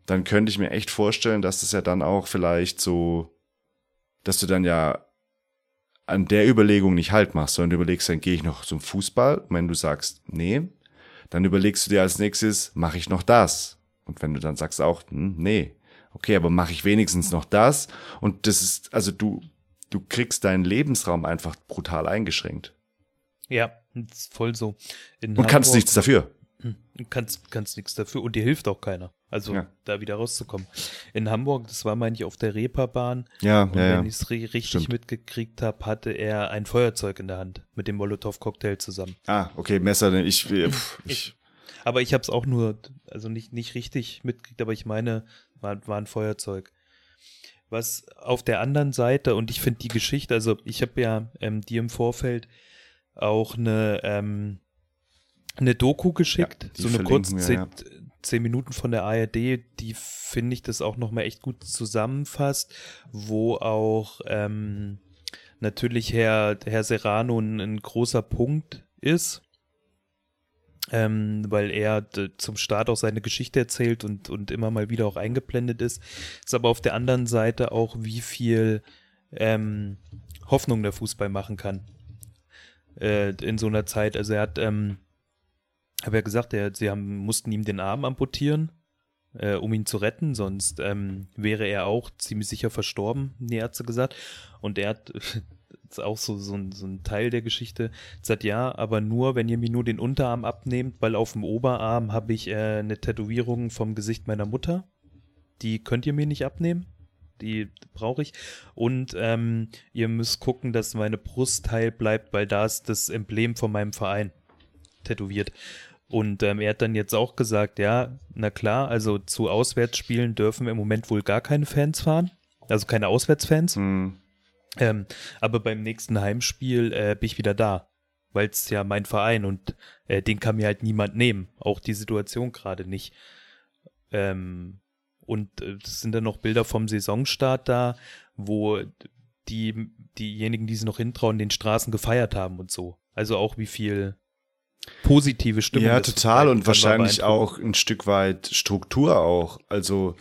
dann könnte ich mir echt vorstellen, dass das ja dann auch vielleicht so, dass du dann ja an der Überlegung nicht Halt machst, sondern du überlegst, dann gehe ich noch zum Fußball. Und wenn du sagst, nee, dann überlegst du dir als nächstes, mache ich noch das? Und wenn du dann sagst auch, hm, nee, okay, aber mache ich wenigstens noch das? Und das ist, also du, du kriegst deinen Lebensraum einfach brutal eingeschränkt. Ja, das ist voll so. In Und kannst Hamburg- nichts dafür. Du kannst, kannst nichts dafür und dir hilft auch keiner. Also Ja. da wieder rauszukommen. In Hamburg, das war, meine ich, auf der Reeperbahn. Ja, Und ja, ja. wenn ich es richtig Stimmt. mitgekriegt habe, hatte er ein Feuerzeug in der Hand mit dem Molotow-Cocktail zusammen. Ah, okay, Messer, ich, pff, ich, Aber ich habe es auch nur, also nicht, nicht richtig mitgekriegt, aber ich meine, war, war ein Feuerzeug. Was auf der anderen Seite, und ich finde die Geschichte, also ich habe ja ähm, dir im Vorfeld auch eine, ähm, eine Doku geschickt, Ja, die so eine verlinken kurze wir, zehn, ja. zehn Minuten von der A R D, die finde ich das auch nochmal echt gut zusammenfasst, wo auch ähm, natürlich Herr, Herr Serrano ein, ein großer Punkt ist, ähm, weil er d- zum Start auch seine Geschichte erzählt und, und immer mal wieder auch eingeblendet ist. Ist aber auf der anderen Seite auch, wie viel ähm, Hoffnung der Fußball machen kann äh, in so einer Zeit. Also er hat, ähm, habe ja gesagt, er, sie haben, mussten ihm den Arm amputieren, äh, um ihn zu retten, sonst ähm, wäre er auch ziemlich sicher verstorben, haben die Ärzte gesagt. Und er hat, das ist auch so, so, ein, so ein Teil der Geschichte, sagt, ja, aber nur, wenn ihr mir nur den Unterarm abnehmt, weil auf dem Oberarm habe ich äh, eine Tätowierung vom Gesicht meiner Mutter. Die könnt ihr mir nicht abnehmen. Die brauche ich. Und ähm, ihr müsst gucken, dass meine Brust heil bleibt, weil da ist das Emblem von meinem Verein tätowiert. Und ähm, er hat dann jetzt auch gesagt, ja, na klar, also zu Auswärtsspielen dürfen im Moment wohl gar keine Fans fahren, also keine Auswärtsfans. hm, Ähm, aber beim nächsten Heimspiel äh, bin ich wieder da, weil es ja mein Verein und äh, den kann mir halt niemand nehmen, auch die Situation gerade nicht. Ähm, und äh, es sind dann noch Bilder vom Saisonstart da, wo die diejenigen, die sich noch hintrauen, den Straßen gefeiert haben und so. Also auch wie viel positive Stimmung. ja, das total verbreiten und kann, war wahrscheinlich beeindruckend. auch ein Stück weit Struktur auch. Also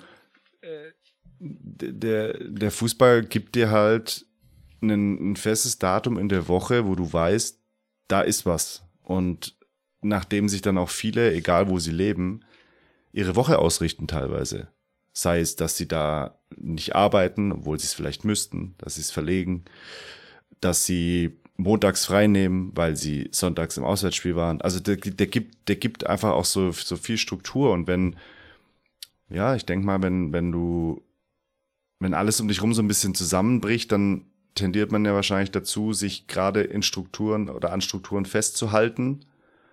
der, der Fußball gibt dir halt ein, ein festes Datum in der Woche, wo du weißt, da ist was. Und nachdem sich dann auch viele, egal wo sie leben, ihre Woche ausrichten teilweise. Sei es, dass sie da nicht arbeiten, obwohl sie es vielleicht müssten, dass sie es verlegen, dass sie montags frei nehmen, weil sie sonntags im Auswärtsspiel waren. Also der, der gibt, der gibt einfach auch so, so viel Struktur. Und wenn, ja, ich denke mal, wenn, wenn du, wenn alles um dich rum so ein bisschen zusammenbricht, dann tendiert man ja wahrscheinlich dazu, sich gerade in Strukturen oder an Strukturen festzuhalten.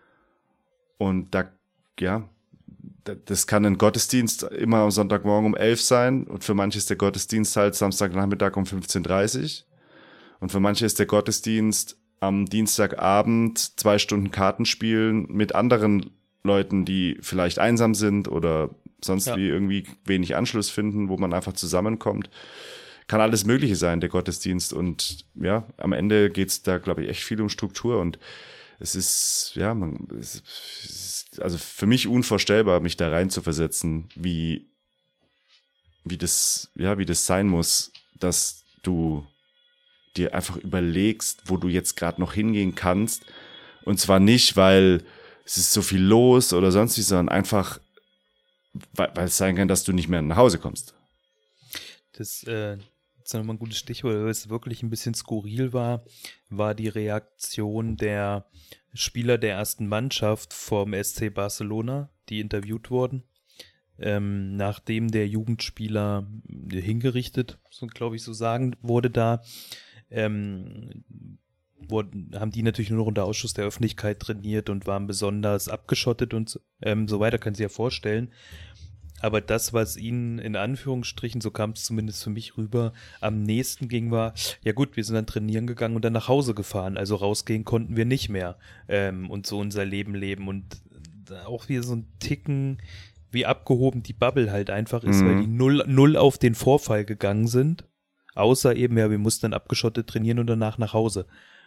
Und da, ja, da- das kann ein Gottesdienst immer am Sonntagmorgen um elf sein und für manche ist der Gottesdienst halt Samstagnachmittag um fünfzehn Uhr dreißig und für manche ist der Gottesdienst am Dienstagabend zwei Stunden Karten spielen mit anderen Leuten, die vielleicht einsam sind oder sonst Ja. wie irgendwie wenig Anschluss finden, wo man einfach zusammenkommt. Kann alles Mögliche sein, der Gottesdienst. Und ja, am Ende geht's da, glaube ich, echt viel um Struktur. Und es ist, ja, man, es ist also für mich unvorstellbar, mich da rein zu versetzen, wie, wie das, ja, wie das sein muss, dass du dir einfach überlegst, wo du jetzt gerade noch hingehen kannst. Und zwar nicht, weil es ist so viel los oder sonst wie, sondern einfach, weil, weil es sein kann, dass du nicht mehr nach Hause kommst. Das äh, ist nochmal ein gutes Stichwort, weil es wirklich ein bisschen skurril war, war die Reaktion der Spieler der ersten Mannschaft vom S C Barcelona, die interviewt wurden, ähm, nachdem der Jugendspieler hingerichtet, so glaube ich so sagen, wurde da, ähm, wurden, haben die natürlich nur noch unter Ausschuss der Öffentlichkeit trainiert und waren besonders abgeschottet und so, ähm, so weiter, können Sie ja vorstellen. Aber das, was ihnen in Anführungsstrichen, so kam es zumindest für mich rüber, am nächsten ging, war, ja gut, wir sind dann trainieren gegangen und dann nach Hause gefahren. Also rausgehen konnten wir nicht mehr ähm, und so unser Leben leben. Und da auch wieder so ein Ticken, wie abgehoben die Bubble halt einfach ist, Mhm. weil die null, null auf den Vorfall gegangen sind. Außer eben, ja, wir mussten dann abgeschottet trainieren und danach nach Hause.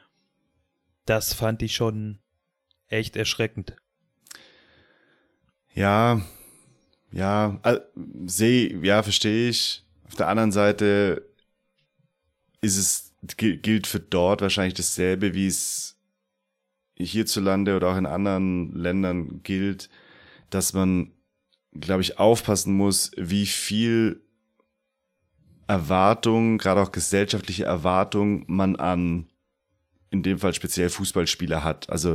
Das fand ich schon echt erschreckend. Ja, Ja, äh, sehe, ja, verstehe ich. Auf der anderen Seite ist es, gilt für dort wahrscheinlich dasselbe, wie es hierzulande oder auch in anderen Ländern gilt, dass man, glaube ich, aufpassen muss, wie viel Erwartung, gerade auch gesellschaftliche Erwartung, man an, in dem Fall speziell Fußballspieler hat. Also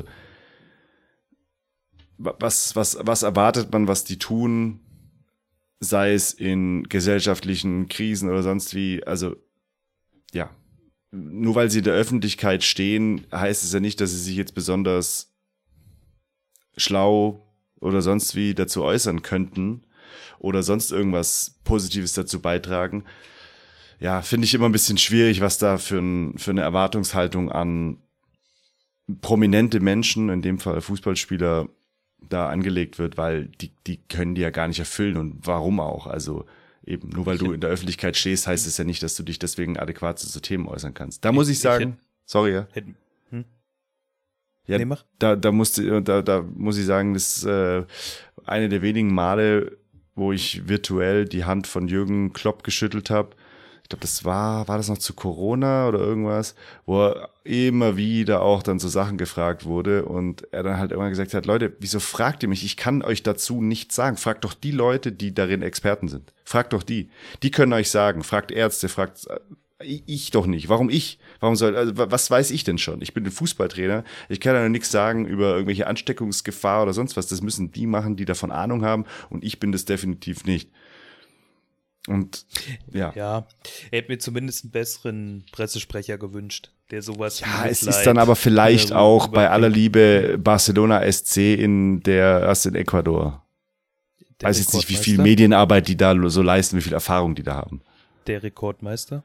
was, was, was erwartet man, was die tun, sei es in gesellschaftlichen Krisen oder sonst wie. Also ja, nur weil sie in der Öffentlichkeit stehen, heißt es ja nicht, dass sie sich jetzt besonders schlau oder sonst wie dazu äußern könnten oder sonst irgendwas Positives dazu beitragen. Ja, finde ich immer ein bisschen schwierig, was da für, ein, für eine Erwartungshaltung an prominente Menschen, in dem Fall Fußballspieler, da angelegt wird, weil die, die können die ja gar nicht erfüllen und warum auch. Also eben, nur weil du in der Öffentlichkeit stehst, heißt es ja nicht, dass du dich deswegen adäquat zu so Themen äußern kannst. Da muss ich sagen, sorry, ja. Hm? Ja, Nee, mach. da, da, musste, da, da muss ich sagen, das ist äh, eine der wenigen Male, wo ich virtuell die Hand von Jürgen Klopp geschüttelt habe. Ich glaube, das war, war das noch zu Corona oder irgendwas, wo er immer wieder auch dann so Sachen gefragt wurde und er dann halt immer gesagt hat, Leute, wieso fragt ihr mich? Ich kann euch dazu nichts sagen. Fragt doch die Leute, die darin Experten sind. Fragt doch die. Die können euch sagen. Fragt Ärzte, fragt ich doch nicht. Warum ich? Warum soll, also was weiß ich denn schon? Ich bin ein Fußballtrainer. Ich kann ja noch nichts sagen über irgendwelche Ansteckungsgefahr oder sonst was. Das müssen die machen, die davon Ahnung haben und ich bin das definitiv nicht. Und ja. Ja, er hätte mir zumindest einen besseren Pressesprecher gewünscht, der sowas Ja, wie es Mitleid, ist dann aber vielleicht äh, auch bei überbringt. aller Liebe Barcelona S C in der erst in Ecuador. Der Weiß jetzt nicht, wie viel Rekordmeister? Medienarbeit die da so leisten, wie viel Erfahrung die da haben. Der Rekordmeister.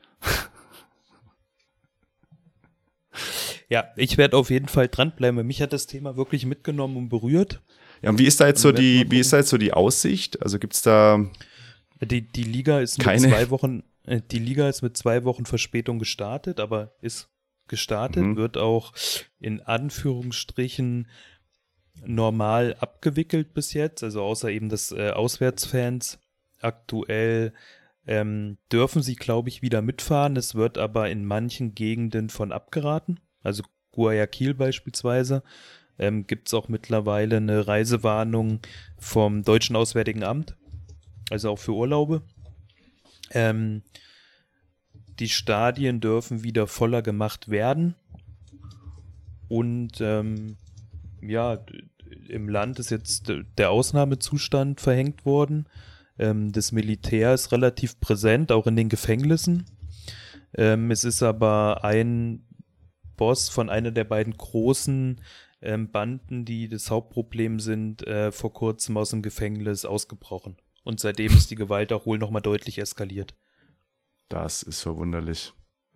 Ja, ich werde auf jeden Fall dranbleiben. Mich hat das Thema wirklich mitgenommen und berührt. Ja, und wie ist da jetzt so Wir werden mal die, wie gucken. ist da jetzt so die Aussicht? Also gibt's da, Die, die Liga ist mit Keine. zwei Wochen, äh, die Liga ist mit zwei Wochen Verspätung gestartet, aber ist gestartet, Mhm. wird auch in Anführungsstrichen normal abgewickelt bis jetzt, also außer eben des äh, Auswärtsfans. Aktuell ähm, dürfen sie, glaube ich, wieder mitfahren. Es wird aber in manchen Gegenden von abgeraten, also Guayaquil beispielsweise. Ähm, gibt es auch mittlerweile eine Reisewarnung vom Deutschen Auswärtigen Amt, also auch für Urlaube. Ähm, die Stadien dürfen wieder voller gemacht werden. Und ähm, ja, d- im Land ist jetzt d- der Ausnahmezustand verhängt worden. Ähm, das Militär ist relativ präsent, auch in den Gefängnissen. Ähm, es ist aber ein Boss von einer der beiden großen ähm, Banden, die das Hauptproblem sind, äh, vor kurzem aus dem Gefängnis ausgebrochen. Und seitdem ist die Gewalt auch wohl nochmal deutlich eskaliert. das ist verwunderlich.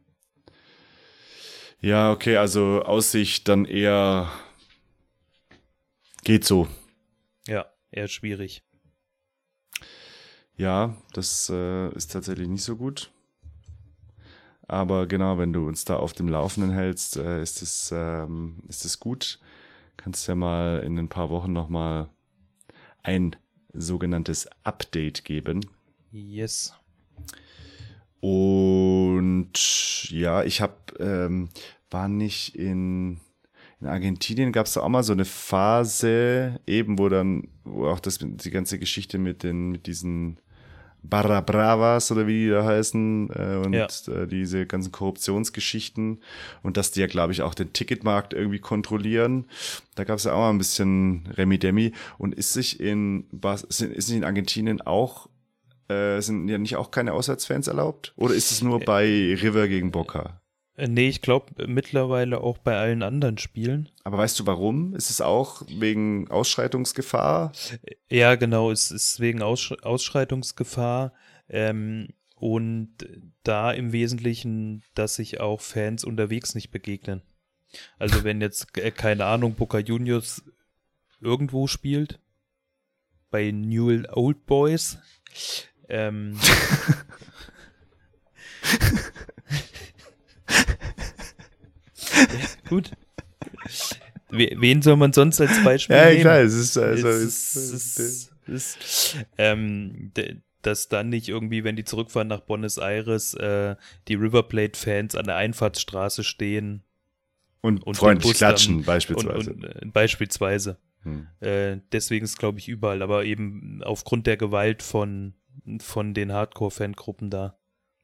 Ja, okay, also Aussicht dann eher geht so. Ja, eher schwierig. Ja, das äh, ist tatsächlich nicht so gut. Aber genau, wenn du uns da auf dem Laufenden hältst, äh, ist es ähm, ist es gut. Kannst ja mal in ein paar Wochen nochmal ein sogenanntes Update geben. Yes. Und ja, ich habe, ähm, war nicht in, in Argentinien, gab es da auch mal so eine Phase, eben wo dann, wo auch das, die ganze Geschichte mit den, mit diesen Barra Bravas oder wie die da heißen äh, und Ja. äh, diese ganzen Korruptionsgeschichten und dass die ja, glaube ich, auch den Ticketmarkt irgendwie kontrollieren. Da gab es ja auch mal ein bisschen Remi-Demi. Und ist sich in, Bas- ist sich in Argentinien auch Äh, sind ja nicht auch keine Auswärtsfans erlaubt? Oder ist es nur bei River gegen Boca? Äh, nee, ich glaube mittlerweile auch bei allen anderen Spielen. Aber weißt du warum? Ist es auch wegen Ausschreitungsgefahr? Ja, genau, es ist wegen Aussch Ausschreitungsgefahr ähm, und da im Wesentlichen, dass sich auch Fans unterwegs nicht begegnen. Also wenn jetzt, äh, keine Ahnung, Boca Juniors irgendwo spielt, bei Newell Old Boys, ähm, ja, gut. We- Wen soll man sonst als Beispiel Ja, nehmen? klar, es ist also Es es ist- ist, ist, ähm, de, dass dann nicht irgendwie, wenn die zurückfahren nach Buenos Aires, äh, die River Plate-Fans an der Einfahrtsstraße stehen. Und, Und freundlich den Bus dann- klatschen beispielsweise. Und, und, äh, beispielsweise. Hm. Äh, deswegen ist, glaube ich, überall, aber eben aufgrund der Gewalt von, von den Hardcore-Fangruppen da.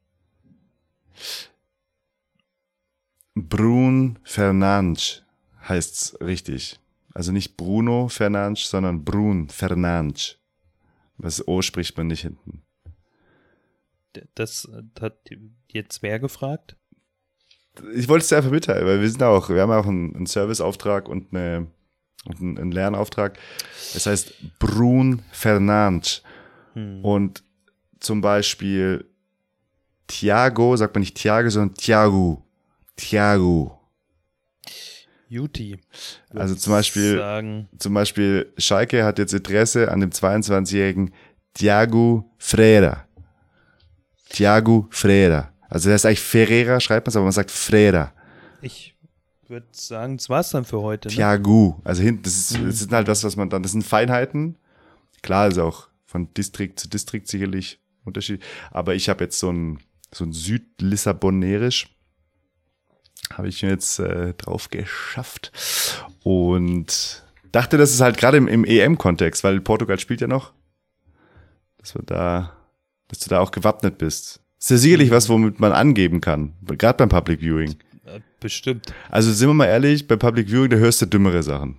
Brun Fernandes heißt's richtig. Also nicht Bruno Fernandes, sondern Brun Fernandes. Das O spricht man nicht hinten. D- Das äh, hat jetzt wer gefragt? Ich wollte es dir einfach mitteilen, weil wir sind auch, wir haben auch einen, einen Serviceauftrag und, eine, und einen, einen Lernauftrag. Es heißt Brun Fernandes. Hm. Und zum Beispiel Thiago, sagt man nicht Thiago, sondern Thiago. Thiago. Juti. Also zum Beispiel, Sagen, zum Beispiel Schalke hat jetzt Interesse an dem zweiundzwanzigjährigen Thiago Freira. Thiago Freira. Also das heißt eigentlich Ferreira, schreibt man es, aber man sagt Freira. ich würde sagen, das war's dann für heute. Ne? Thiago. Also hinten, das ist, das ist halt das, was man dann, das sind Feinheiten. Klar, ist auch von Distrikt zu Distrikt sicherlich Unterschied. Aber ich habe jetzt so ein, so ein Südlissabonerisch. Habe ich mir jetzt äh, drauf geschafft. Und dachte, das ist halt gerade im, im E M-Kontext, weil Portugal spielt ja noch, dass wir da, dass du da auch gewappnet bist. Ist ja sicherlich was, womit man angeben kann. Gerade beim Public Viewing. Äh, Bestimmt. Also sind wir mal ehrlich, bei Public Viewing, da hörst du dümmere Sachen.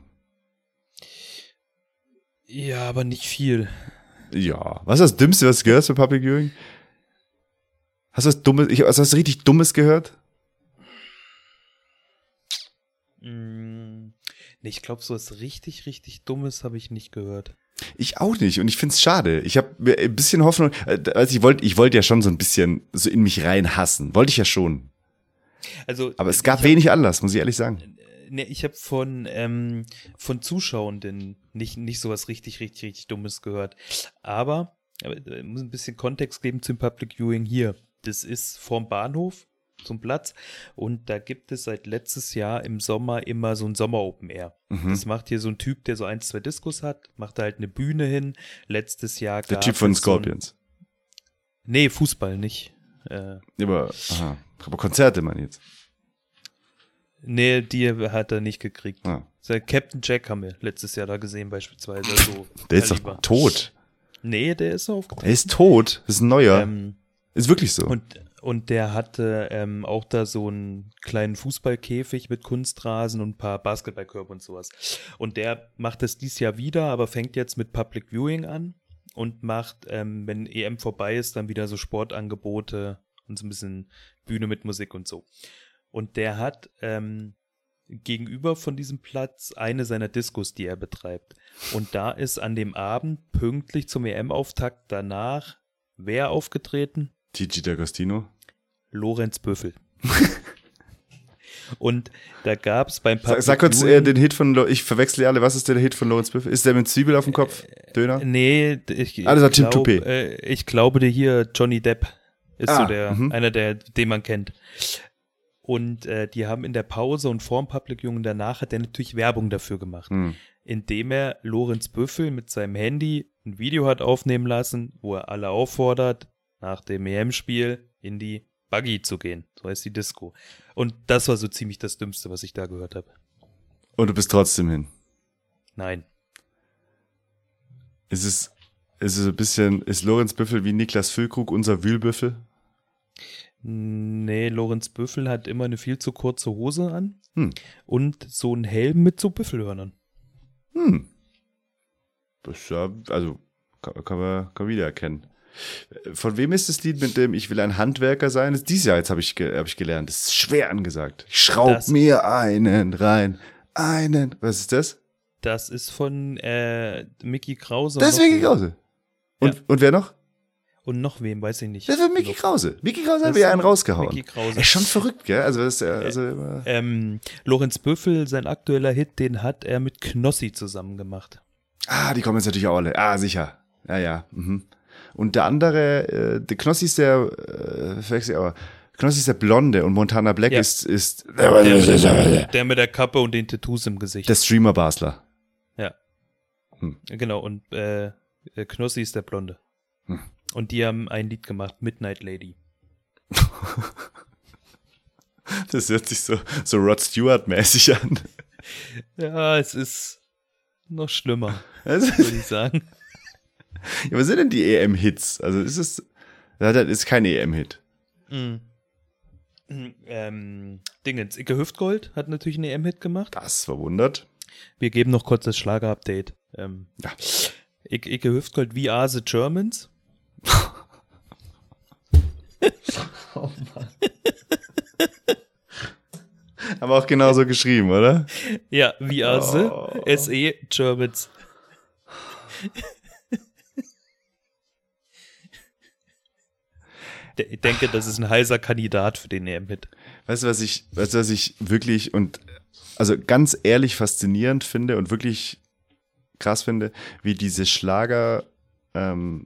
Ja, aber nicht viel. Ja. Was ist das Dümmste, was du gehört hast bei Public Viewing? Hast du was Dummes, ich, also hast du richtig Dummes gehört? Mm, nee, ich glaube, so was richtig, richtig Dummes habe ich nicht gehört. Ich auch nicht und ich find's schade. Ich habe ein bisschen Hoffnung, äh, also ich wollte ich wollte ja schon so ein bisschen so in mich rein hassen. Wollte ich ja schon. Also, Aber es gab ich hab- wenig Anlass, muss ich ehrlich sagen. Ne, ich habe von, ähm, von Zuschauenden nicht, nicht sowas richtig, richtig, richtig Dummes gehört. Aber, aber ich muss ein bisschen Kontext geben zum Public Viewing hier. Das ist vorm Bahnhof, so ein Platz. Und da gibt es seit letztes Jahr im Sommer immer so ein Sommer-Open Air. Mhm. Das macht hier so ein Typ, der so ein, zwei Diskos hat, macht da halt eine Bühne hin. Letztes Jahr Der gab Typ von es so ein- Scorpions. Nee, Fußball nicht. Äh, Aber, aha, aber Konzerte meine ich jetzt. nee, die hat er nicht gekriegt. Ah. So, Captain Jack haben wir letztes Jahr da gesehen beispielsweise. Also, Der ist Kaliber. doch tot. Nee, der ist aufgetreten. Er ist tot. Das ist ein neuer. Ähm, ist wirklich so. und, und der hatte ähm, auch da so einen kleinen Fußballkäfig mit Kunstrasen und ein paar Basketballkörbe und sowas. Und der macht das dieses Jahr wieder, aber fängt jetzt mit Public Viewing an und macht, ähm, wenn E M vorbei ist, dann wieder so Sportangebote und so ein bisschen Bühne mit Musik und so. Und der hat ähm, gegenüber von diesem Platz eine seiner Diskos, die er betreibt. Und da ist an dem Abend pünktlich zum E M-Auftakt danach wer aufgetreten? Gigi D'Agostino. Lorenz Büffel. Und da gab es beim Sag, Public sag kurz äh, Viewing- den Hit von, Lo- ich verwechsel alle, was ist der Hit von Lorenz Büffel? Ist der mit Zwiebel auf dem Kopf? Döner? Nee, ich, Ah, das war ich Tim glaub, Toupet. äh, ich glaube dir hier, Johnny Depp ist Ah, so der, mhm. einer der, den man kennt. Und äh, die haben in der Pause und vorm Public Viewing danach hat er natürlich Werbung dafür gemacht, Hm. indem er Lorenz Büffel mit seinem Handy ein Video hat aufnehmen lassen, wo er alle auffordert, nach dem E M-Spiel in die Buggy zu gehen. So heißt die Disco. Und das war so ziemlich das Dümmste, was ich da gehört habe. Und du bist trotzdem hin. Nein. Ist es, ist es ein bisschen, ist Lorenz Büffel wie Niklas Füllkrug unser Wühlbüffel? Nee, Lorenz Büffel hat immer eine viel zu kurze Hose an Hm. und so einen Helm mit so Büffelhörnern. Hm. Das ist ja, also, kann, kann, man, kann man wiedererkennen. Von wem ist das Lied mit dem Ich will ein Handwerker sein? Das ist dieses Jahr, jetzt habe ich, ge- hab ich gelernt. Das ist schwer angesagt. Ich schraub Das- mir einen rein. Einen. Was ist das? Das ist von äh, Mickey Krause. Das ist und noch Mickey wem. Krause. Und, Ja. und wer noch? Und noch wem, weiß ich nicht. Das ist Mickey Noch- Krause. Mickey Krause Das hat wieder ist einen rausgehauen. Mickey Krause. Er ist schon verrückt, gell? Also, das ist ja, also immer. Ähm, Lorenz Büffel, sein aktueller Hit, den hat er mit Knossi zusammen gemacht. Ah, die kommen jetzt natürlich auch alle. Ah, sicher. Ja, ja. Mhm. Und der andere, äh, der Knossi ist der, äh, verwechsel ich aber, Knossi ist der Blonde und Montana Black Ja. ist, ist Der mit, der mit der Kappe und den Tattoos im Gesicht. der Streamer Basler. ja. Hm. Genau, und äh, Äh, Knossi ist der Blonde. Hm. Und die haben ein Lied gemacht, Midnight Lady. Das hört sich so, so Rod Stewart-mäßig an. Ja, es ist noch schlimmer, Also, würde ich sagen. ja, was sind denn die E M-Hits? Also ist es, das ist kein E M-Hit. Mhm. Ähm, Dingens, Icke Hüftgold hat natürlich einen E M-Hit gemacht. Das verwundert. Wir geben noch kurz das Schlager-Update. Ähm, Ja. Icke, Icke Hüftgold, We Are the Germans. Oh Mann. Aber auch genauso geschrieben, oder? Ja, We Are Oh. the S E Germans. Ich denke, das ist ein heißer Kandidat für den E M-Hit. Weißt du, was ich, weißt du, was ich wirklich und also ganz ehrlich faszinierend finde und wirklich krass finde, wie diese Schlager, ähm,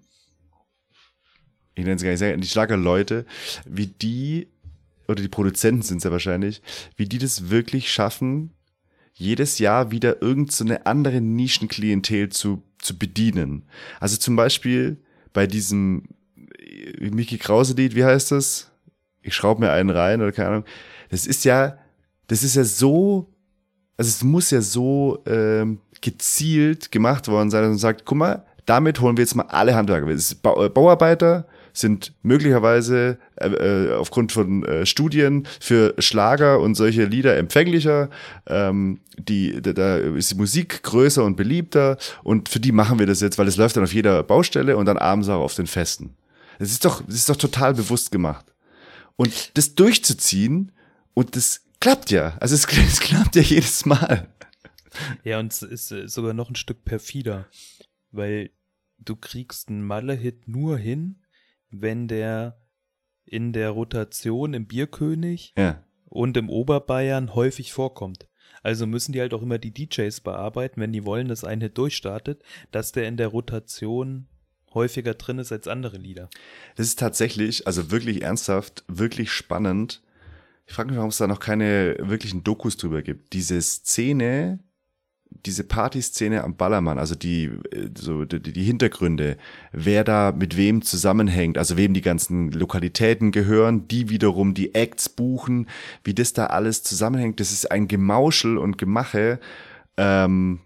ich nenne es gar nicht sagen, die Schlagerleute, wie die, oder die Produzenten sind es ja wahrscheinlich, wie die das wirklich schaffen, jedes Jahr wieder irgend so eine andere Nischenklientel zu, zu bedienen. Also zum Beispiel bei diesem Micky Krause-Lied, wie heißt das? Ich schraube mir einen rein oder keine Ahnung. Das ist ja, das ist ja so, also es muss ja so ähm, gezielt gemacht worden sein, dass man sagt, guck mal, damit holen wir jetzt mal alle Handwerker. Das ist Bau, Bauarbeiter sind möglicherweise äh, äh, aufgrund von äh, Studien für Schlager und solche Lieder empfänglicher. Ähm, die, da, da ist die Musik größer und beliebter und für die machen wir das jetzt, weil das läuft dann auf jeder Baustelle und dann abends auch auf den Festen. Das ist doch, das ist doch total bewusst gemacht. Und das durchzuziehen und das klappt ja. Also es, es klappt ja jedes Mal. Ja, und es ist äh, sogar noch ein Stück perfider, weil du kriegst einen Malle-Hit nur hin, wenn der in der Rotation im Bierkönig Ja. und im Oberbayern häufig vorkommt. Also müssen die halt auch immer die D Js bearbeiten, wenn die wollen, dass ein Hit durchstartet, dass der in der Rotation häufiger drin ist als andere Lieder. Das ist tatsächlich, also wirklich ernsthaft, wirklich spannend. Ich frage mich, warum es da noch keine wirklichen Dokus drüber gibt. Diese Szene, diese Partyszene am Ballermann, also die, so die, die Hintergründe, wer da mit wem zusammenhängt, also wem die ganzen Lokalitäten gehören, die wiederum die Acts buchen, wie das da alles zusammenhängt, das ist ein Gemauschel und Gemache. Ähm,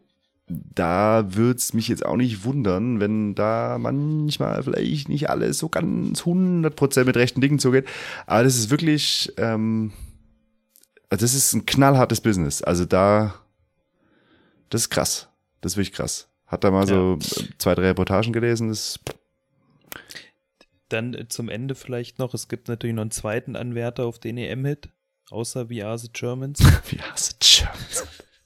da wird's mich jetzt auch nicht wundern, wenn da manchmal vielleicht nicht alles so ganz hundert Prozent mit rechten Dingen zugeht. Aber das ist wirklich, ähm, das ist ein knallhartes Business. Also da, das ist krass. Das ist wirklich krass. Hat da mal so Ja. zwei, drei Reportagen gelesen. Das Dann äh, zum Ende vielleicht noch, es gibt natürlich noch einen zweiten Anwärter auf den E M-Hit, außer We Are the Germans. wie hast du Chance?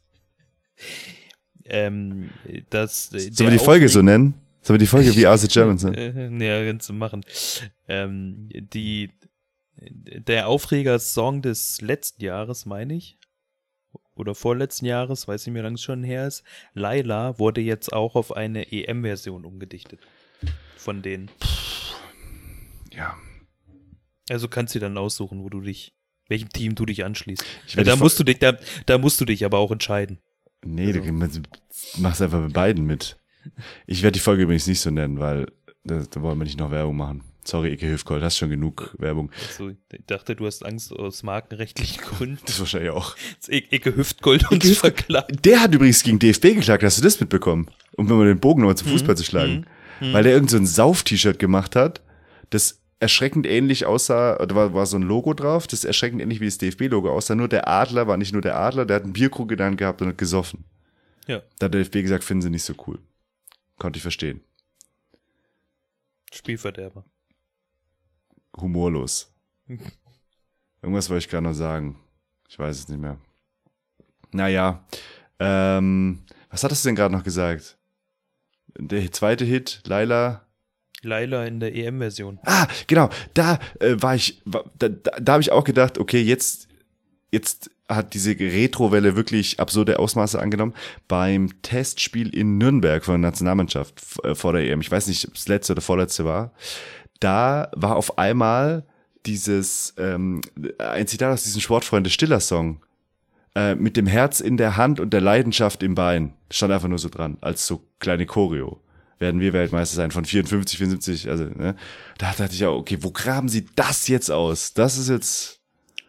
ähm, das, äh, Sollen wir die Folge so nennen? Sollen wir die Folge wie Are the Germans nennen? Äh, ja, kannst du machen. Ähm, die, der Aufreger-Song des letzten Jahres, meine ich, oder vorletzten Jahres, weiß nicht mehr, wie lange es schon her ist, Laila wurde jetzt auch auf eine E M-Version umgedichtet. Von denen. Ja. Also kannst du dann aussuchen, wo du dich, welchem Team du dich anschließt. Ich Ja, werde da die musst du dich, da, da musst du dich aber auch entscheiden. Nee, du machst einfach mit beiden mit. Ich werde die Folge übrigens nicht so nennen, weil da, da wollen wir nicht noch Werbung machen. Sorry, Icke Hüftgold, hast schon genug Werbung. Also, ich dachte, du hast Angst aus markenrechtlichen Gründen. Das wahrscheinlich auch. Das I- Icke Hüftgold und verklagt. Der hat übrigens gegen D F B geklagt, hast du das mitbekommen? Um wenn man den Bogen nochmal zum Fußball Mhm. zu schlagen. Weil der irgend so ein Sauf-T-Shirt gemacht hat, das erschreckend ähnlich aussah, da war, war so ein Logo drauf, das erschreckend ähnlich wie das D F B-Logo aussah, nur der Adler war nicht nur der Adler, der hat einen Bierkrug in der Hand gehabt und hat gesoffen. Ja. Da hat der D F B gesagt, finden sie nicht so cool. Konnte ich verstehen. Spielverderber. Humorlos. Irgendwas wollte ich gerade noch sagen. Ich weiß es nicht mehr. Naja, ähm, was hattest du denn gerade noch gesagt? Der zweite Hit, Laila. Laila in der E M-Version. Ah, genau, da äh, war ich, war, da, da, da habe ich auch gedacht, okay, jetzt, jetzt hat diese Retro-Welle wirklich absurde Ausmaße angenommen. Beim Testspiel in Nürnberg von der Nationalmannschaft f- äh, vor der E M, ich weiß nicht, ob es das letzte oder vorletzte war, da war auf einmal dieses, ähm, ein Zitat aus diesem Sportfreunde Stiller-Song, äh, mit dem Herz in der Hand und der Leidenschaft im Bein. Stand einfach nur so dran, als so kleine Choreo. werden wir Weltmeister sein von vierundfünfzig, vierundsiebzig, also, ne? Da dachte ich auch, okay, wo graben sie das jetzt aus? Das ist jetzt...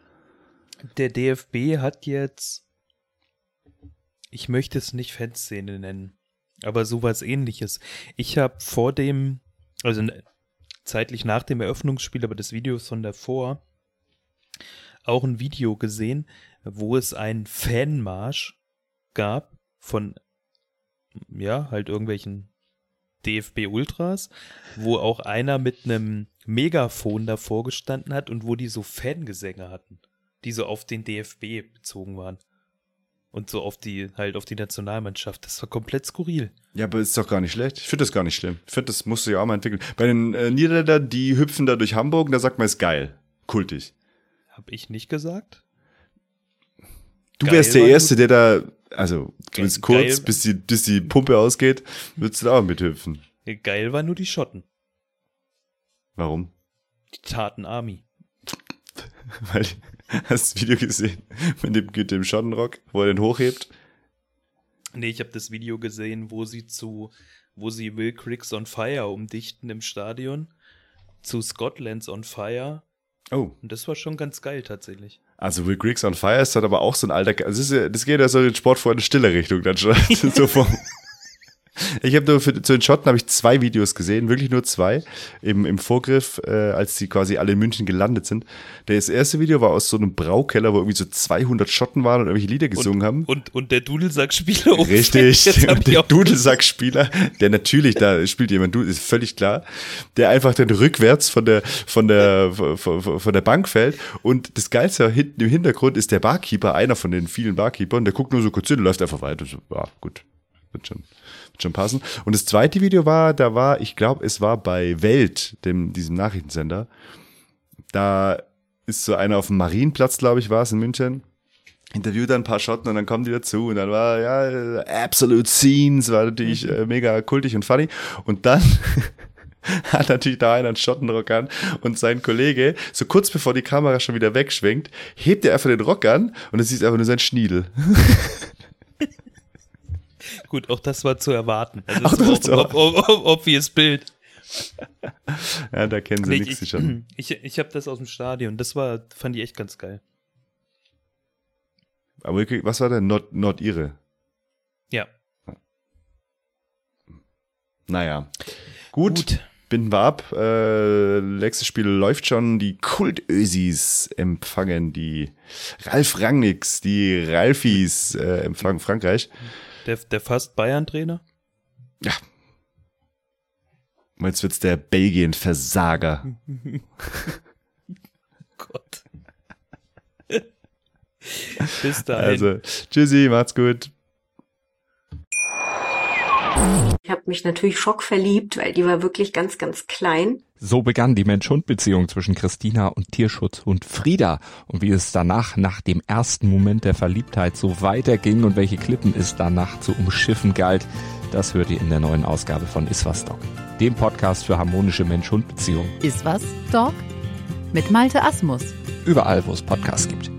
Der D F B hat jetzt, ich möchte es nicht Fanszene nennen, aber sowas Ähnliches. Ich habe vor dem, also zeitlich nach dem Eröffnungsspiel, aber das Video ist von davor, auch ein Video gesehen, wo es einen Fanmarsch gab von, ja, halt irgendwelchen D F B-Ultras, wo auch einer mit einem Megafon davor gestanden hat und wo die so Fangesänge hatten, die so auf den D F B bezogen waren. Und so auf die, halt auf die Nationalmannschaft. Das war komplett skurril. Ja, aber ist doch gar nicht schlecht. Ich finde das gar nicht schlimm. Ich finde, das musst du ja auch mal entwickeln. Bei den äh, Niederländern, die hüpfen da durch Hamburg, da sagt man, ist geil. Kultig. Hab ich nicht gesagt? Du Geil wärst der war Erste, der da, also zumindest kurz, geil. bis die, bis die Pumpe ausgeht, würdest du da auch mithüpfen. Geil waren nur die Schotten. Warum? Die Taten Army. Weil, hast du das Video gesehen mit dem, mit dem Schottenrock, wo er den hochhebt? Nee, ich habe das Video gesehen, wo sie zu, wo sie Will Griggs on Fire umdichten im Stadion, zu Scotland's on Fire. Oh. Und das war schon ganz geil tatsächlich. Also Will Griggs on Fire ist halt aber auch so ein alter, also das, ist ja, das geht ja so in Sportfreunde stille Richtung dann schon. So vom, ich habe nur für, zu den Schotten habe ich zwei Videos gesehen, wirklich nur zwei, im, im Vorgriff, äh, als die quasi alle in München gelandet sind. Das erste Video war aus so einem Braukeller, wo irgendwie so zweihundert Schotten waren und irgendwelche Lieder gesungen und, haben. Und, und der Dudelsackspieler. Richtig, der der Dudelsackspieler, der natürlich, da spielt jemand, ist völlig klar, der einfach dann rückwärts von der, von der, von, von der Bank fällt. Und das Geilste hinten im Hintergrund ist der Barkeeper, einer von den vielen Barkeepern, der guckt nur so kurz hin und läuft einfach weiter. So, ja, gut, wird schon. schon passen. Und das zweite Video war, da war, ich glaube, es war bei Welt, dem, diesem Nachrichtensender. Da ist so einer auf dem Marienplatz, glaube ich, war es in München. Interviewt dann ein paar Schotten und dann kommen die dazu und dann war, ja, Absolute Scenes, war natürlich äh, mega kultig und funny. Und dann hat natürlich da einer einen Schottenrock an und sein Kollege, so kurz bevor die Kamera schon wieder wegschwenkt, hebt er einfach den Rock an und es ist einfach nur sein Schniedel. Gut, auch das war zu erwarten. Also Auch das das war auch ob, ob, obvious Bild. Ja, da kennen sie Nee, nichts ich, schon. Ich, ich habe das aus dem Stadion. Das war, fand ich echt ganz geil. Aber was war denn? Nord- Nordire? Ja. Naja. Gut. Gut. Binden wir ab. Äh, nächstes Spiel läuft schon. Die Kultösis empfangen die Ralf Rangnicks, die Ralfis äh, empfangen Frankreich. Der, der fast Bayern-Trainer? Ja. Und jetzt wird's der Belgien-Versager. Gott. Bis dahin. Also, tschüssi, macht's gut. Ich habe mich natürlich schockverliebt, weil die war wirklich ganz, ganz klein. So begann die Mensch-Hund-Beziehung zwischen Christina und Tierschutzhund Frieda. Und wie es danach, nach dem ersten Moment der Verliebtheit, so weiterging und welche Klippen es danach zu umschiffen galt, das hört ihr in der neuen Ausgabe von Iswas Dog, dem Podcast für harmonische Mensch-Hund-Beziehungen. Iswas Dog mit Malte Asmus. Überall, wo es Podcasts gibt.